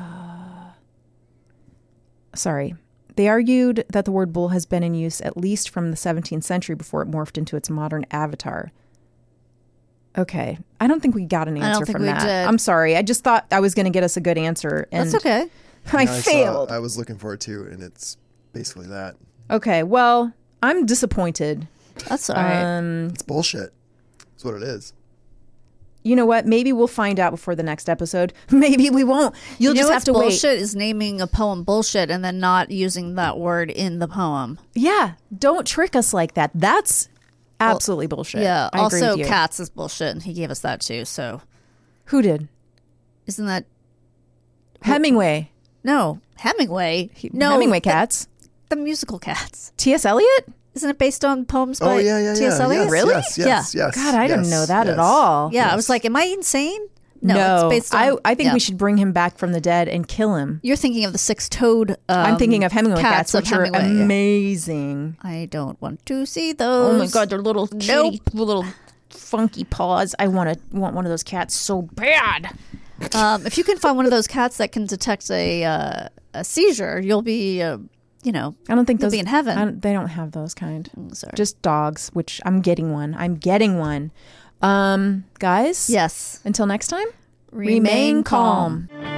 sorry. They argued that the word bull has been in use at least from the 17th century before it morphed into its modern avatar. Okay. I don't think we got an answer from that. did. I'm sorry. I just thought I was going to get us a good answer. And That's okay. I failed. I was looking for it too, and it's basically that. Okay. Well, I'm disappointed. That's all right. It's bullshit. That's what it is. you know what? Maybe we'll find out before the next episode. Maybe we won't. You'll just have to wait. Bullshit is naming a poem bullshit and then not using that word in the poem. Yeah, don't trick us like that. That's absolutely bullshit. Yeah. I agree also, with you. cats is bullshit, and he gave us that too. So, who did? Isn't that Hemingway? No, Hemingway. No, Hemingway Cats. The musical Cats. T.S. Eliot? Isn't it based on poems by T.S. Eliot? Yes, Really? Yes. God, I didn't know that at all. Yeah, I was like, am I insane? No, it's based on, I think we should bring him back from the dead and kill him. You're thinking of the six-toed I'm thinking of Hemingway cats, which are Hemingway. amazing. I don't want to see those. Oh my God, they're little kitty, little funky paws. I want one of those cats so bad. If you can find one of those cats that can detect a seizure, you'll be, I don't think you'll be in heaven. They don't have those kind. Sorry. Just dogs, which I'm getting one. Guys? Yes. Until next time, Remain calm.